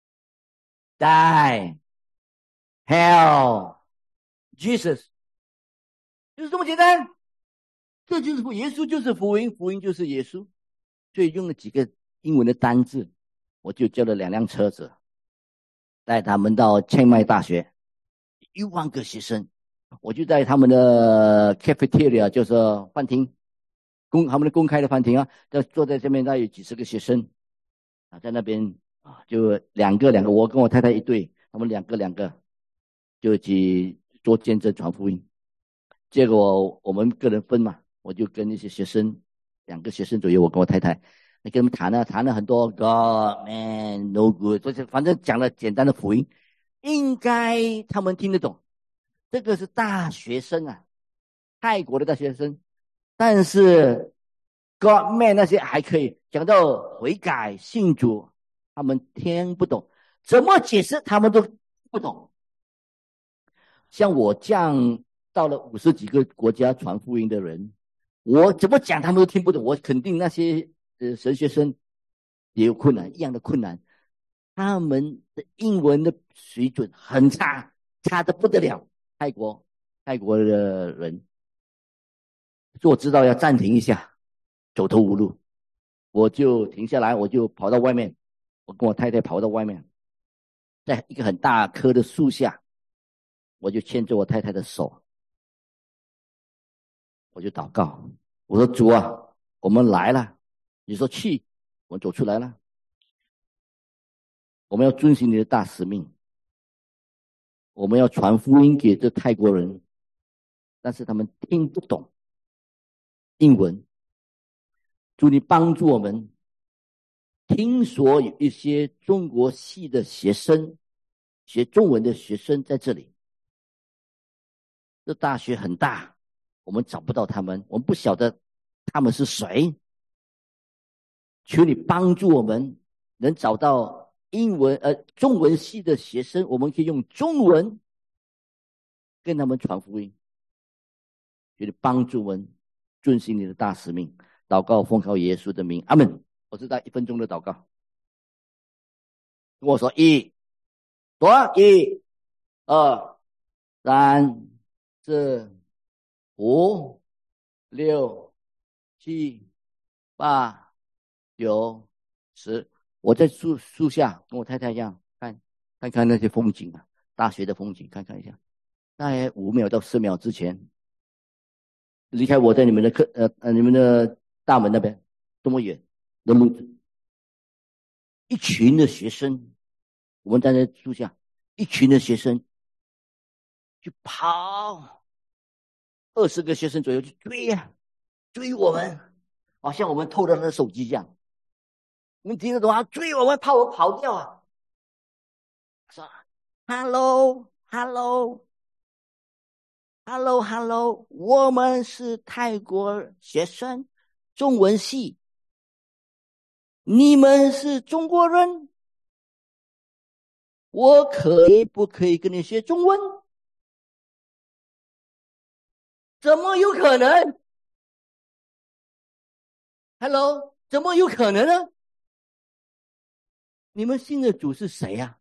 die hell Jesus， 就是这么简单。这就是福，耶稣就是福音，福音就是耶稣。所以用了几个英文的单字，我就叫了两辆车子，带他们到清迈大学，一万个学生，我就在他们的 cafeteria， 就是饭厅，公他们的公开的饭厅啊，就坐在这边，大概有几十个学生啊，在那边啊，就两个两个，我跟我太太一对，他们两个两个就一起做见证传福音。结果我们个人分嘛，我就跟那些学生，两个学生左右，我跟我太太，跟他们谈了谈了很多 God man no good， 就是反正讲了简单的福音，应该他们听得懂。这个是大学生啊，泰国的大学生，但是 God man 那些还可以讲到悔改信主，他们听不懂，怎么解释他们都不懂。像我这样到了五十几个国家传福音的人，我怎么讲他们都听不懂。我肯定那些呃神学生也有困难，一样的困难。他们的英文的水准很差，差得不得了。泰国泰国的人，所以我知道要暂停一下，走投无路，我就停下来，我就跑到外面，我跟我太太跑到外面，在一个很大棵的树下，我就牵着我太太的手，我就祷告，我说主啊，我们来了，你说去，我们走出来了，我们要遵循你的大使命，我们要传福音给这泰国人，但是他们听不懂英文，主你帮助我们。听说有一些中国系的学生，学中文的学生在这里，这大学很大，我们找不到他们，我们不晓得他们是谁，求你帮助我们能找到英文呃中文系的学生，我们可以用中文跟他们传福音，求你帮助我们遵行你的大使命。祷告奉靠耶稣的名，阿们。我是在一分钟的祷告，跟我说一，多一二三四五六七八九十。我在树树下跟我太太一样，看看看那些风景啊，大学的风景，看看一下。大概五秒到十秒之前，离开我在你们的课呃呃你们的大门那边，这么远的路子，一群的学生，我们站在树下，一群的学生去跑，二十个学生左右去追呀、啊，追我们，好像我们偷了他的手机这样。你们听得懂啊？追我们，怕我跑掉啊！说 ，Hello Hello Hello Hello， 我们是泰国学生，中文系。你们是中国人，我可以不可以跟你学中文？怎么有可能 ？Hello， 怎么有可能呢？你们信的主是谁呀、啊？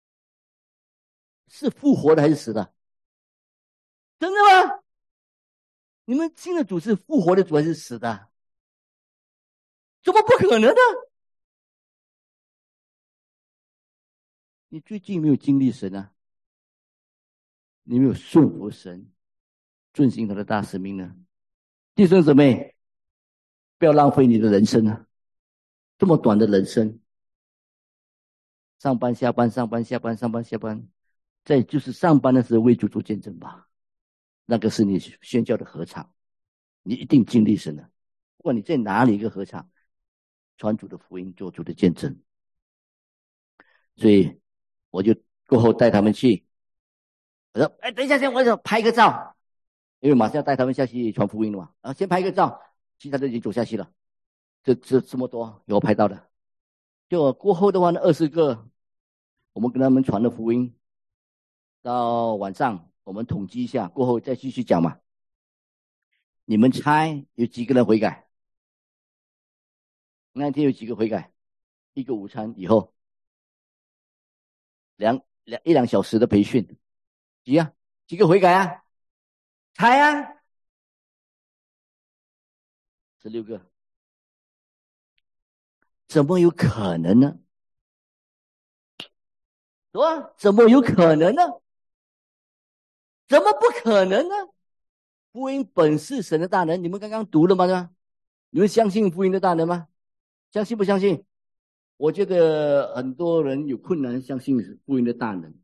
是复活的还是死的？真的吗？你们信的主是复活的主还是死的？怎么不可能呢？你最近有没有经历神啊？你有没有顺服神，遵行他的大使命呢？弟兄姊妹，不要浪费你的人生啊！这么短的人生，上班下班上班下班上班下班，再就是上班的时候为主做见证吧。那个是你宣教的合场，你一定经历神的。不管你在哪里一个合场，传主的福音，做主的见证。 所以我就过后带他们去，我说哎，等一下先，我想拍个照，因为马上要带他们下去传福音了嘛，然后先拍个照，其他都已经走下去了，这这这么多有我拍到的，就过后的话呢，二十个我们跟他们传了福音，到晚上我们统计一下，过后再继续讲嘛。你们猜有几个人悔改？那天有几个悔改？一个午餐以后，两两一两小时的培训，几啊？几个悔改啊？猜啊？十六个，怎么有可能呢？是吧？怎么有可能呢？怎么不可能呢？福音本是神的大能，你们刚刚读了吗？你们相信福音的大能吗？相信不相信？我觉得很多人有困难相信福音的大能。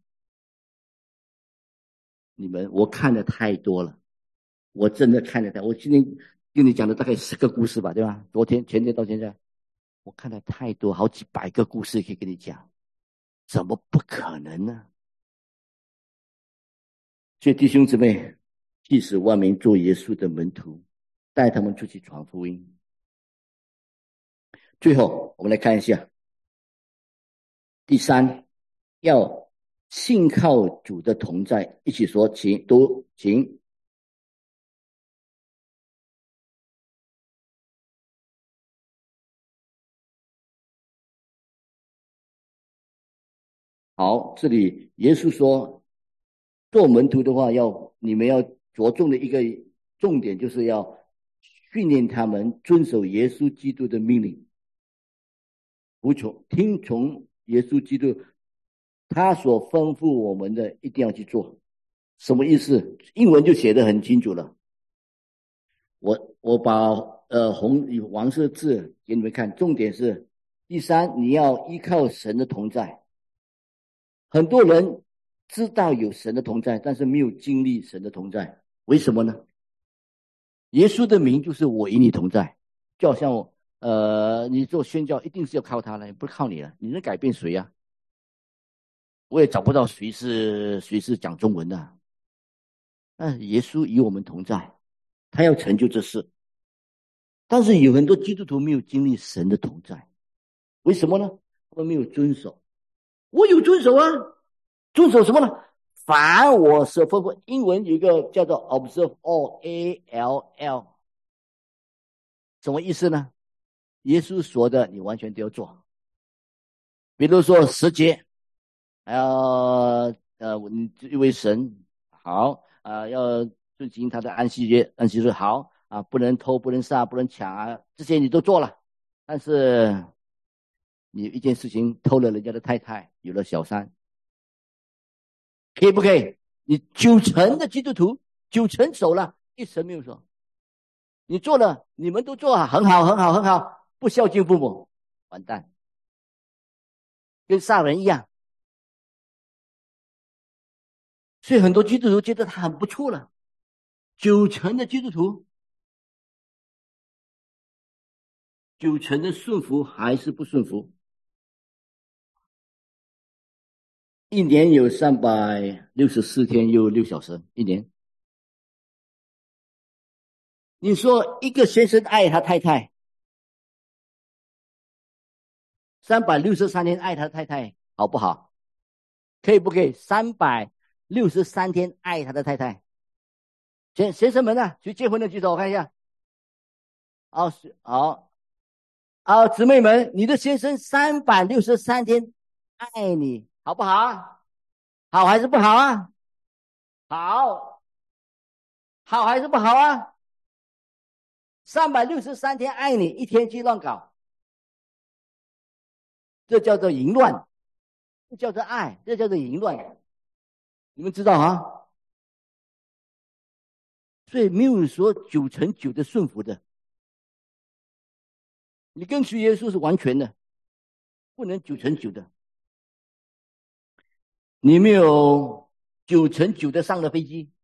你们，我看的太多了，我真的看的太，我今天跟你讲的大概十个故事吧，对吧？昨天、前天到现在，我看的太多，好几百个故事可以跟你讲，怎么不可能呢？所以弟兄姊妹，即使万民做耶稣的门徒，带他们出去传福音。最后，我们来看一下第三，要信靠主的同在，一起说，请读，请。好，这里耶稣说，做门徒的话，要你们要着重的一个重点，就是要训练他们遵守耶稣基督的命令，服从听从耶稣基督他所吩咐我们的，一定要去做。什么意思？英文就写得很清楚了。我我把呃红黄色字给你们看，重点是第三，你要依靠神的同在。很多人知道有神的同在，但是没有经历神的同在，为什么呢？耶稣的名就是我与你同在，就好像我呃，你做宣教一定是要靠他了，不是靠你了，你能改变谁啊？我也找不到谁是谁是讲中文的，但耶稣与我们同在，他要成就这事。但是有很多基督徒没有经历神的同在，为什么呢？他们没有遵守。我有遵守啊，遵守什么呢？凡我所吩咐，英文有一个叫做 observe all A L L， 什么意思呢？耶稣说的你完全都要做。比如说十节，还要呃你一位神好啊、呃，要遵行他的安息节，安息日好啊，不能偷，不能杀，不能抢啊，这些你都做了，但是你一件事情偷了人家的太太，有了小三，可以不可以？你九成的基督徒九成走了，一成没有走。你做了，你们都做啊，很好，很好，很好，不孝敬父母，完蛋，跟杀人一样。所以很多基督徒觉得他很不错了，九成的基督徒，九成的顺服还是不顺服。一年有三百六十四天又六小时，一年。你说一个先生爱他太太，三百六十三天爱他太太，好不好？可以不可以？三百六十三天爱他的太太。先先生们啊，谁结婚的举手，我看一下。哦，好，好，姊妹们，你的先生三百六十三天爱你，好不好？好还是不好啊？好，好还是不好啊？三百六十三天爱你，一天去乱搞，这叫做淫乱，这叫做爱，这叫做淫乱。你们知道啊？所以没有说九成九的顺服的。你跟随耶稣是完全的，不能九成九的。你没有九成九的上了飞机，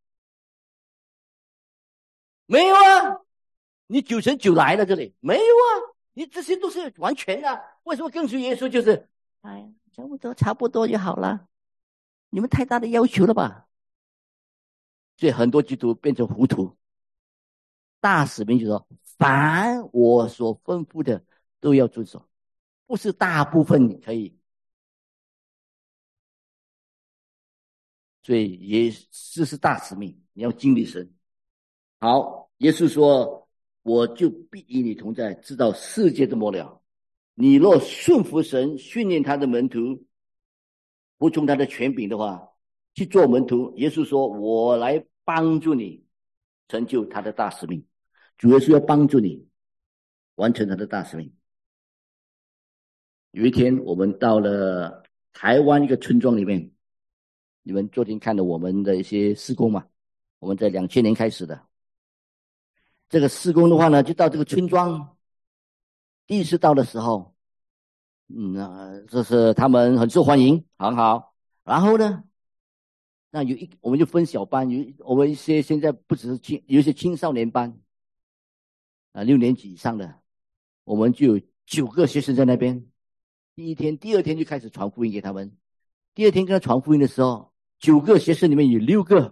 没有啊？你九成九来了这里，没有啊？你这些都是完全的。为什么跟随耶稣就是，哎呀， 差不多差不多就好了，你们太大的要求了吧？所以很多基督徒变成糊涂。大使命就说，凡我所吩咐的都要遵守，不是大部分你可以。所以也这是大使命，你要经历神。好，耶稣说，我就必与你同在，直到世界的末了。你若顺服神，训练他的门徒，服从他的权柄的话，去做门徒。耶稣说，我来帮助你成就他的大使命。主耶稣要帮助你完成他的大使命。有一天我们到了台湾一个村庄里面，你们昨天看了我们的一些施工嘛，我们在两千年开始的这个施工的话呢，就到这个村庄，第一次到的时候，嗯，呃、这是他们很受欢迎，很好。然后呢，那有一我们就分小班，有我们一些现在不只是青，有一些青少年班啊，六年级以上的，我们就有九个学生在那边。第一天、第二天就开始传福音给他们。第二天跟他传福音的时候，九个学生里面有六个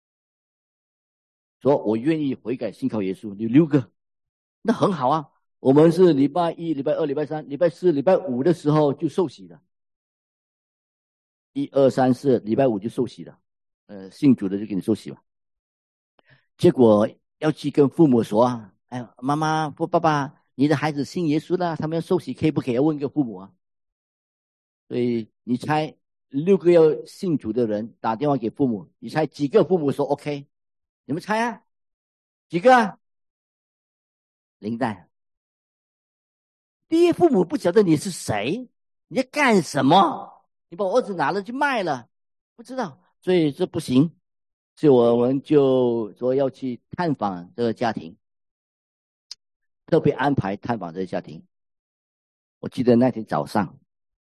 说我愿意悔改信靠耶稣，有六个，那很好啊。我们是礼拜一、礼拜二、礼拜三、礼拜四、礼拜五的时候就受洗了，一二三四，礼拜五就受洗了。呃，信主的就给你受洗吧。结果要去跟父母说啊，哎，妈妈不，爸爸，你的孩子信耶稣了，他们要受洗，可以不可以？要问个父母啊。所以你猜六个要信主的人打电话给父母，你猜几个父母说 OK？ 你们猜啊？几个啊？零蛋。第一，父母不晓得你是谁，你在干什么？你把我儿子拿了去卖了，不知道，所以这不行。所以我们就说要去探访这个家庭，特别安排探访这个家庭。我记得那天早上，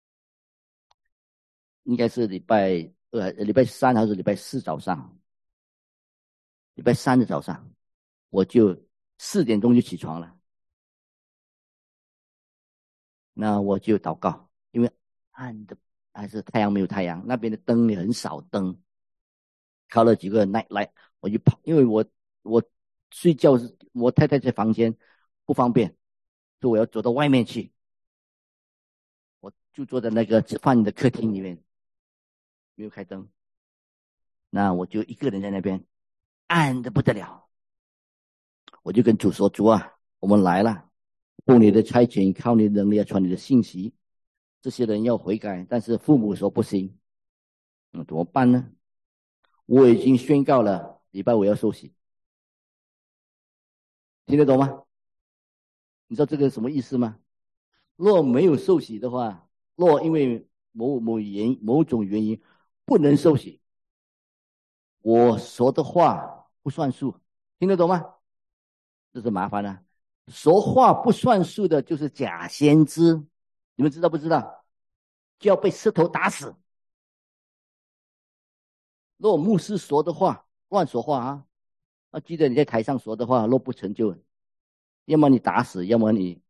应该是礼拜呃礼拜三还是礼拜四早上，礼拜三的早上，我就四点钟就起床了。那我就祷告，因为暗的还是太阳没有太阳，那边的灯也很少灯，靠了几个 night light， 我就跑，因为我我睡觉是我太太在房间不方便，所以我要走到外面去，我就坐在那个吃饭的客厅里面，没有开灯，那我就一个人在那边，暗的不得了。我就跟主说，主啊，我们来了，奉你的差遣，靠你的能力要传你的信息，这些人要悔改，但是父母说不行，嗯，怎么办呢？我已经宣告了礼拜五要受洗，听得懂吗？你知道这个什么意思吗？若没有受洗的话，若因为某某原某种原因不能受洗，我说的话不算数，听得懂吗？这是麻烦了。说话不算数的就是假先知，你们知道不知道？就要被石头打死。若牧师说的话乱说话啊，啊，记得你在台上说的话，若不成就，要么你打死，要么你，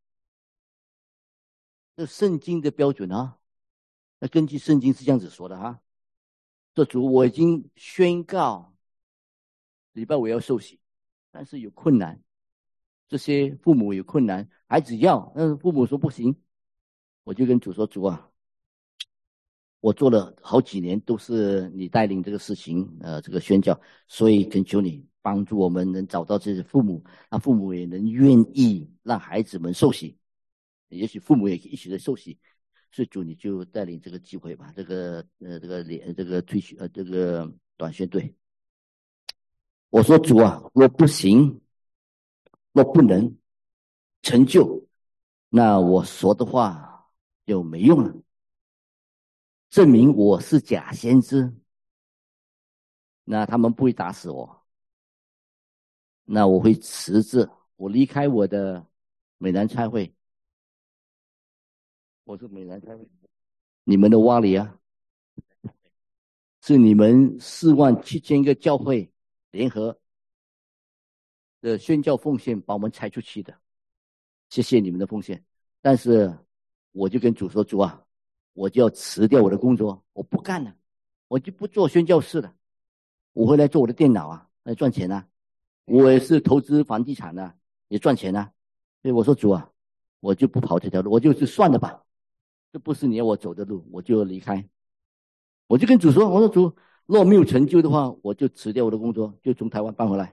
这圣经的标准啊，那根据圣经是这样子说的啊。这主我已经宣告礼拜五要受洗，但是有困难，这些父母有困难，孩子要，但是父母说不行，我就跟主说，主啊，我做了好几年都是你带领这个事情，呃，这个宣教，所以恳求你帮助我们能找到这些父母，让父母也能愿意让孩子们受洗，也许父母也一起来受洗，所以主你就带领这个机会吧，这个呃这个连这个退学呃这个短宣队，我说主啊，若不行，若不能成就，那我说的话就没用了。证明我是假先知，那他们不会打死我，那我会辞职，我离开我的美南差会，我是美南差会，你们的洼里啊，是你们四万七千个教会联合的宣教奉献把我们拆出去的，谢谢你们的奉献。但是我就跟主说，主啊， 我就要辞掉我的工作，我不干了，我就不做宣教士了，我回来做我的电脑啊，来赚钱啊。我也是投资房地产啊，也赚钱啊。所以我说主啊，我就不跑这条路，我就是算了吧，这不是你要我走的路，我就离开。我就跟主说，我说主，若没有成就的话，我就辞掉我的工作，就从台湾搬回来。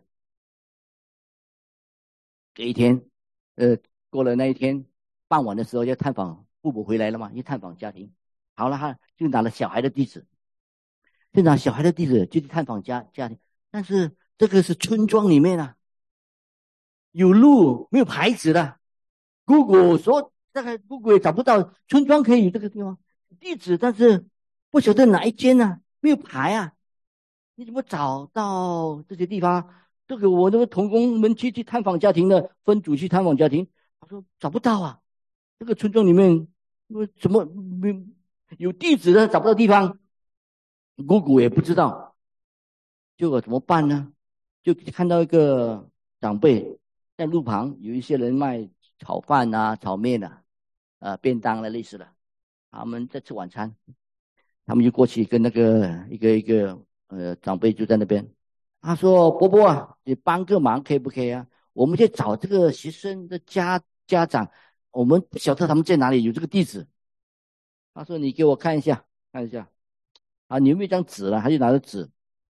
这一天，呃，过了那一天，傍晚的时候要探访父母回来了嘛，去探访家庭。好了哈，就拿了小孩的地址，就拿小孩的地址就去探访家家庭。但是这个是村庄里面啊，有路没有牌子的。Google 说大概 Google 也找不到村庄可以有这个地方地址，但是不晓得哪一间啊，没有牌啊。你怎么找到这些地方？这个我那个同工们去去探访家庭的分组去探访家庭，他说找不到啊，这个村庄里面怎么没有地址的找不到地方 ，Google 也不知道，结果怎么办呢？就看到一个长辈在路旁，有一些人卖炒饭啊、炒面啊、呃便当的类似的，他们在吃晚餐，他们就过去跟那个一个一个呃长辈就在那边，他说：“伯伯啊，你帮个忙可以不可以啊？我们去找这个学生的家家长，我们不晓得他们在哪里有这个地址。”他说：“你给我看一下，看一下啊，你有没有一张纸了？”他就拿着纸，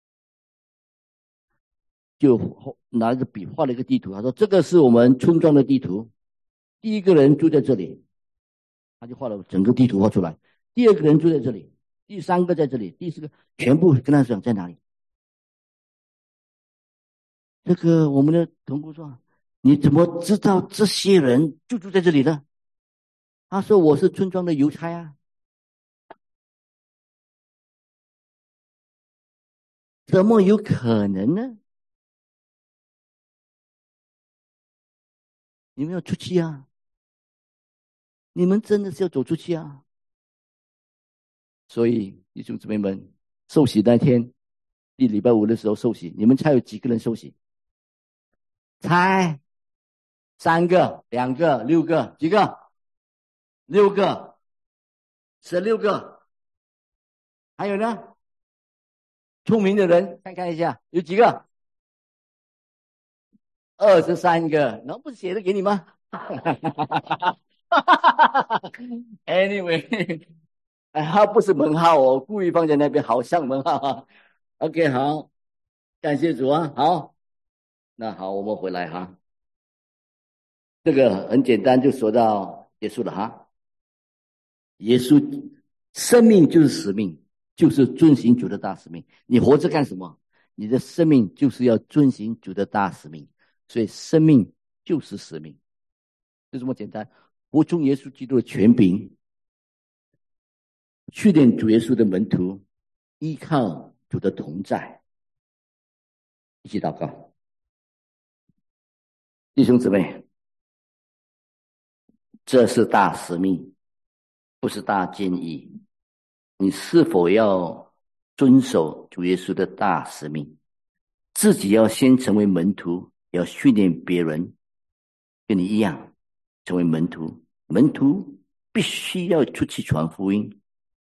就拿着笔画了一个地图。他说：“这个是我们村庄的地图，第一个人住在这里。”他就画了整个地图画出来。第二个人住在这里，第三个在这里，第四个全部跟他讲在哪里。这个我们的同工说：“你怎么知道这些人就住在这里呢？”他说：“我是村庄的邮差啊。”怎么有可能呢？你们要出去啊！你们真的是要走出去啊！所以弟兄姊妹们，受洗那天，第礼拜五的时候受洗，你们猜有几个人受洗？猜，三个、两个、六个，几个？六个，十六个。还有呢？聪明的人，看看一下，有几个？二十三个。那不是写的给你吗？Anyway，它不是门号哦，我故意放在那边，好像门号。OK，好，感谢主啊。好，那好，我们回来哈。这个很简单，就说到结束了哈。耶稣生命就是使命，就是遵行主的大使命。你活着干什么？你的生命就是要遵行主的大使命，所以生命就是使命，就这么简单。服从耶稣基督的权柄，训练主耶稣的门徒，依靠主的同在。一起祷告。弟兄姊妹，这是大使命，不是大建议。你是否要遵守主耶稣的大使命？自己要先成为门徒，要训练别人跟你一样成为门徒。门徒必须要出去传福音，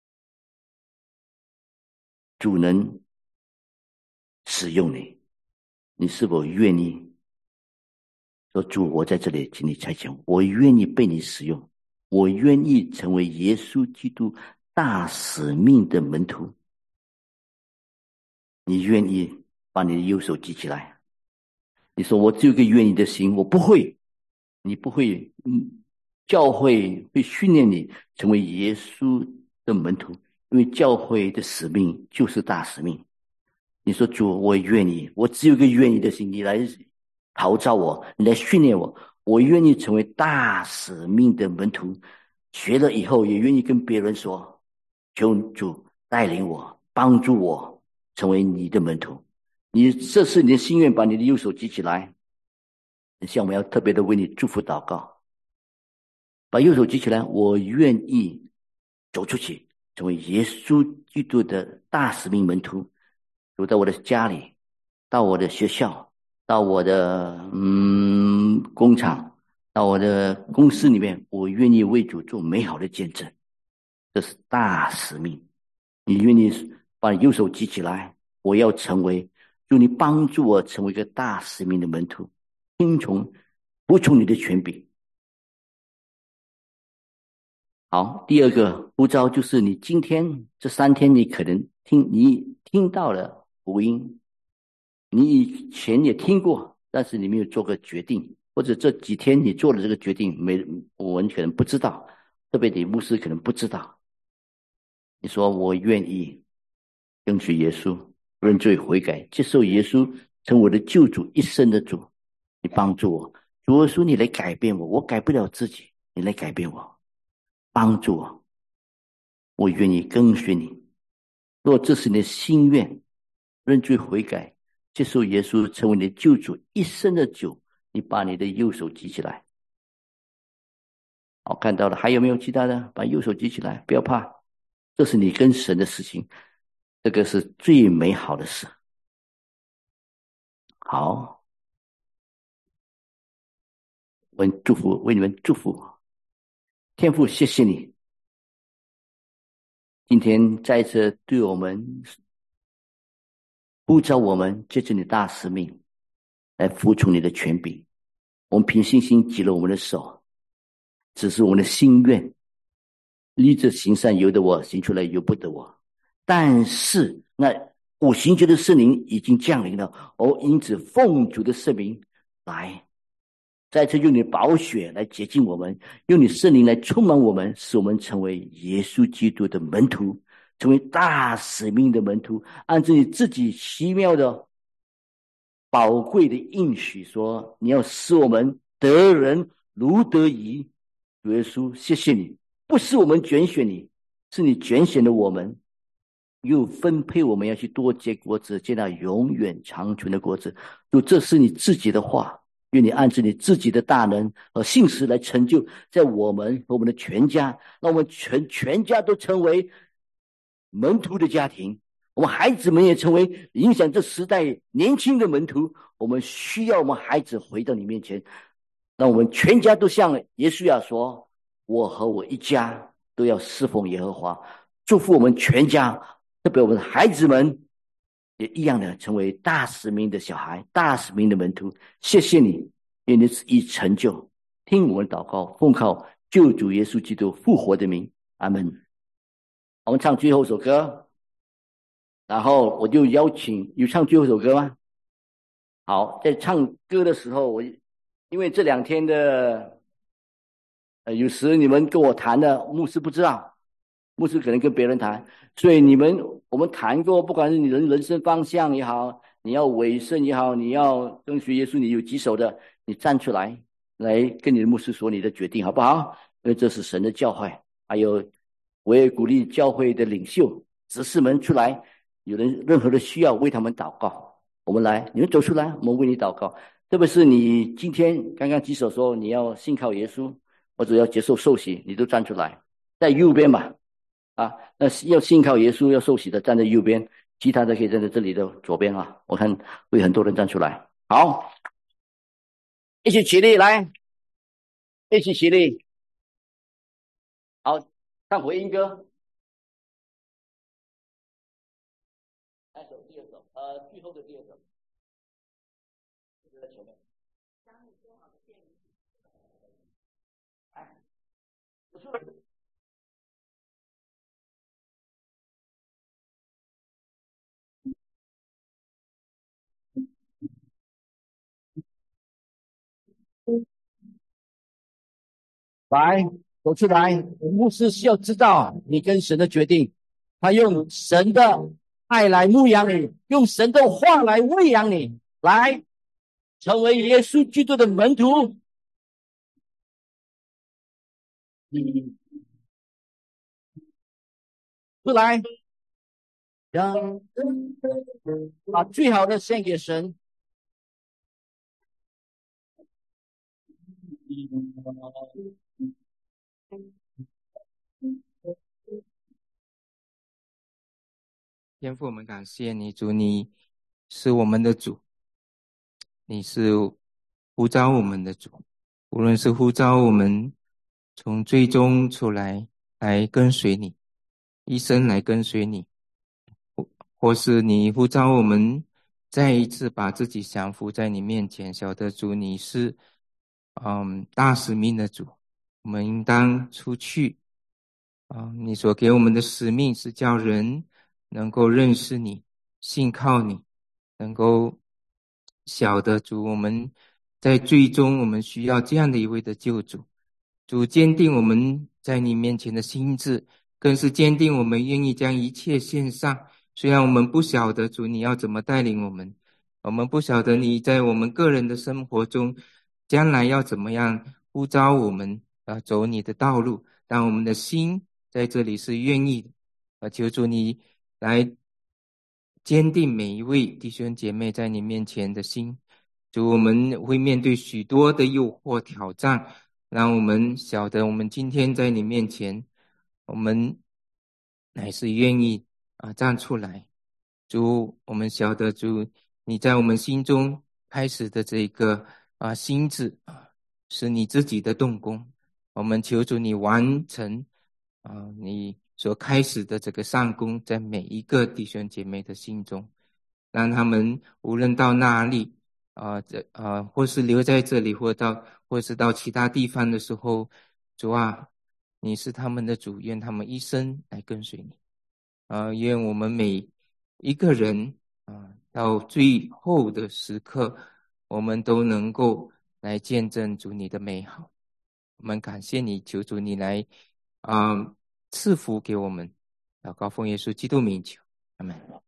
主能使用你，你是否愿意说主，我在这里，请你差遣我，我愿意被你使用，我愿意成为耶稣基督大使命的门徒。你愿意把你的右手举起来？你说我只有一个愿意的心，我不会，你不会，嗯，教会会训练你成为耶稣的门徒，因为教会的使命就是大使命。你说主，我愿意，我只有一个愿意的心，你来陶造我，你来训练我，我愿意成为大使命的门徒，学了以后也愿意跟别人说，求主带领我，帮助我成为你的门徒。你这是你的心愿，把你的右手举起来，像我们要特别的为你祝福祷告。把右手举起来，我愿意走出去，成为耶稣基督的大使命门徒，走到我的家里，到我的学校，到我的嗯工厂，到我的公司里面，我愿意为主做美好的见证。 这是大使命。你愿意把你右手举起来，我要成为，祝你帮助我成为一个大使命的门徒，听从服从你的权柄。好，第二个呼召就是你今天这三天你可能听你听到了福音，你以前也听过，但是你没有做个决定，或者这几天你做了这个决定，没我们可能不知道，特别你牧师可能不知道。你说我愿意跟随耶稣，认罪悔改，接受耶稣成为我的救主，一生的主。你帮助我，主耶稣，你来改变我，我改不了自己，你来改变我，帮助我，我愿意跟随你。如果这是你的心愿，认罪悔改，接受耶稣成为你的救主，一生的主，你把你的右手举起来。好，看到了，还有没有其他的？把右手举起来，不要怕，这是你跟神的事情，这个是最美好的事。好，我们祝福，为你们祝福。天父，谢谢你，今天再次对我们呼召我们，借着你大使命来服从你的权柄。我们凭信心举了我们的手，只是我们的心愿，立志行善由得我，行出来由不得我。但是那五行节的圣灵已经降临了，哦，因此奉主的圣名来，再次用你宝血来洁净我们，用你圣灵来充满我们，使我们成为耶稣基督的门徒，成为大使命的门徒，按照你自己奇妙的宝贵的应许说，你要使我们得人如得鱼。主耶稣，谢谢你，不是我们拣选你，是你拣选了我们，又分配我们要去多结果子，结那永远长存的果子。就这是你自己的话，愿你按照你自己的大能和信实来成就在我们和我们的全家，让我们全全家都成为门徒的家庭，我们孩子们也成为影响这时代年轻的门徒。我们需要我们孩子回到你面前，让我们全家都像耶稣亚说，我和我一家都要侍奉耶和华。祝福我们全家，特别我们的孩子们也一样的成为大使命的小孩，大使命的门徒。谢谢你，愿你旨意成就，听我们祷告，奉靠救主耶稣基督复活的名，阿们。我们唱最后一首歌，然后我就邀请，有唱最后一首歌吗？好，在唱歌的时候，我因为这两天的呃，有时你们跟我谈的，牧师不知道，牧师可能跟别人谈，所以你们我们谈过，不管是你人人生方向也好，你要委身也好，你要跟随耶稣，你有棘手的，你站出来，来跟你的牧师说你的决定，好不好？因为这是神的教会，还有我也鼓励教会的领袖、执事们出来，有人任何的需要为他们祷告。我们来，你们走出来，我们为你祷告。特别是你今天刚刚举手说你要信靠耶稣，或者要接受受洗，你都站出来，在右边吧。啊，那要信靠耶稣要受洗的站在右边，其他的可以站在这里的左边啊。我看会很多人站出来。好，一起起立来，一起起立。好，唱回音歌。来首第二首，呃，最后的第二首。在前面。哎，不错。来，走出来。牧师需要知道你跟神的决定，他用神的爱来牧养你，用神的话来喂养你，来成为耶稣基督的门徒。你出来，让把最好的献给神。 天父，我们感谢你，主，你是我们的主，你是呼召我们的主，无论是呼召我们从最终出来来跟随你， 一生来跟随你，或或是你呼召我们再一次把自己降服在你面前，晓得主你是嗯大使命的主，我们应当出去啊、你所给我们的使命是叫人能够认识你，信靠你，能够晓得主我们在最终我们需要这样的一位的救主。主坚定我们在你面前的心志，更是坚定我们愿意将一切献上。虽然我们不晓得主你要怎么带领我们，我们不晓得你在我们个人的生活中将来要怎么样呼召我们啊走你的道路，但我们的心在这里是愿意的。啊，求主你来坚定每一位弟兄姐妹在你面前的心。主，我们会面对许多的诱惑挑战，让我们晓得我们今天在你面前，我们乃是愿意啊站出来。主，我们晓得主你在我们心中开始的这个啊心智啊，是你自己的动工。我们求主你完成啊你所开始的这个上工，在每一个弟兄姐妹的心中，让他们无论到哪里啊这啊或是留在这里，或到或是到其他地方的时候，主啊，你是他们的主，愿他们一生来跟随你啊，愿我们每一个人啊到最后的时刻，我们都能够来见证主你的美好。我们感谢你，求主你来啊赐福给我们，祷告奉耶稣基督名求，阿们。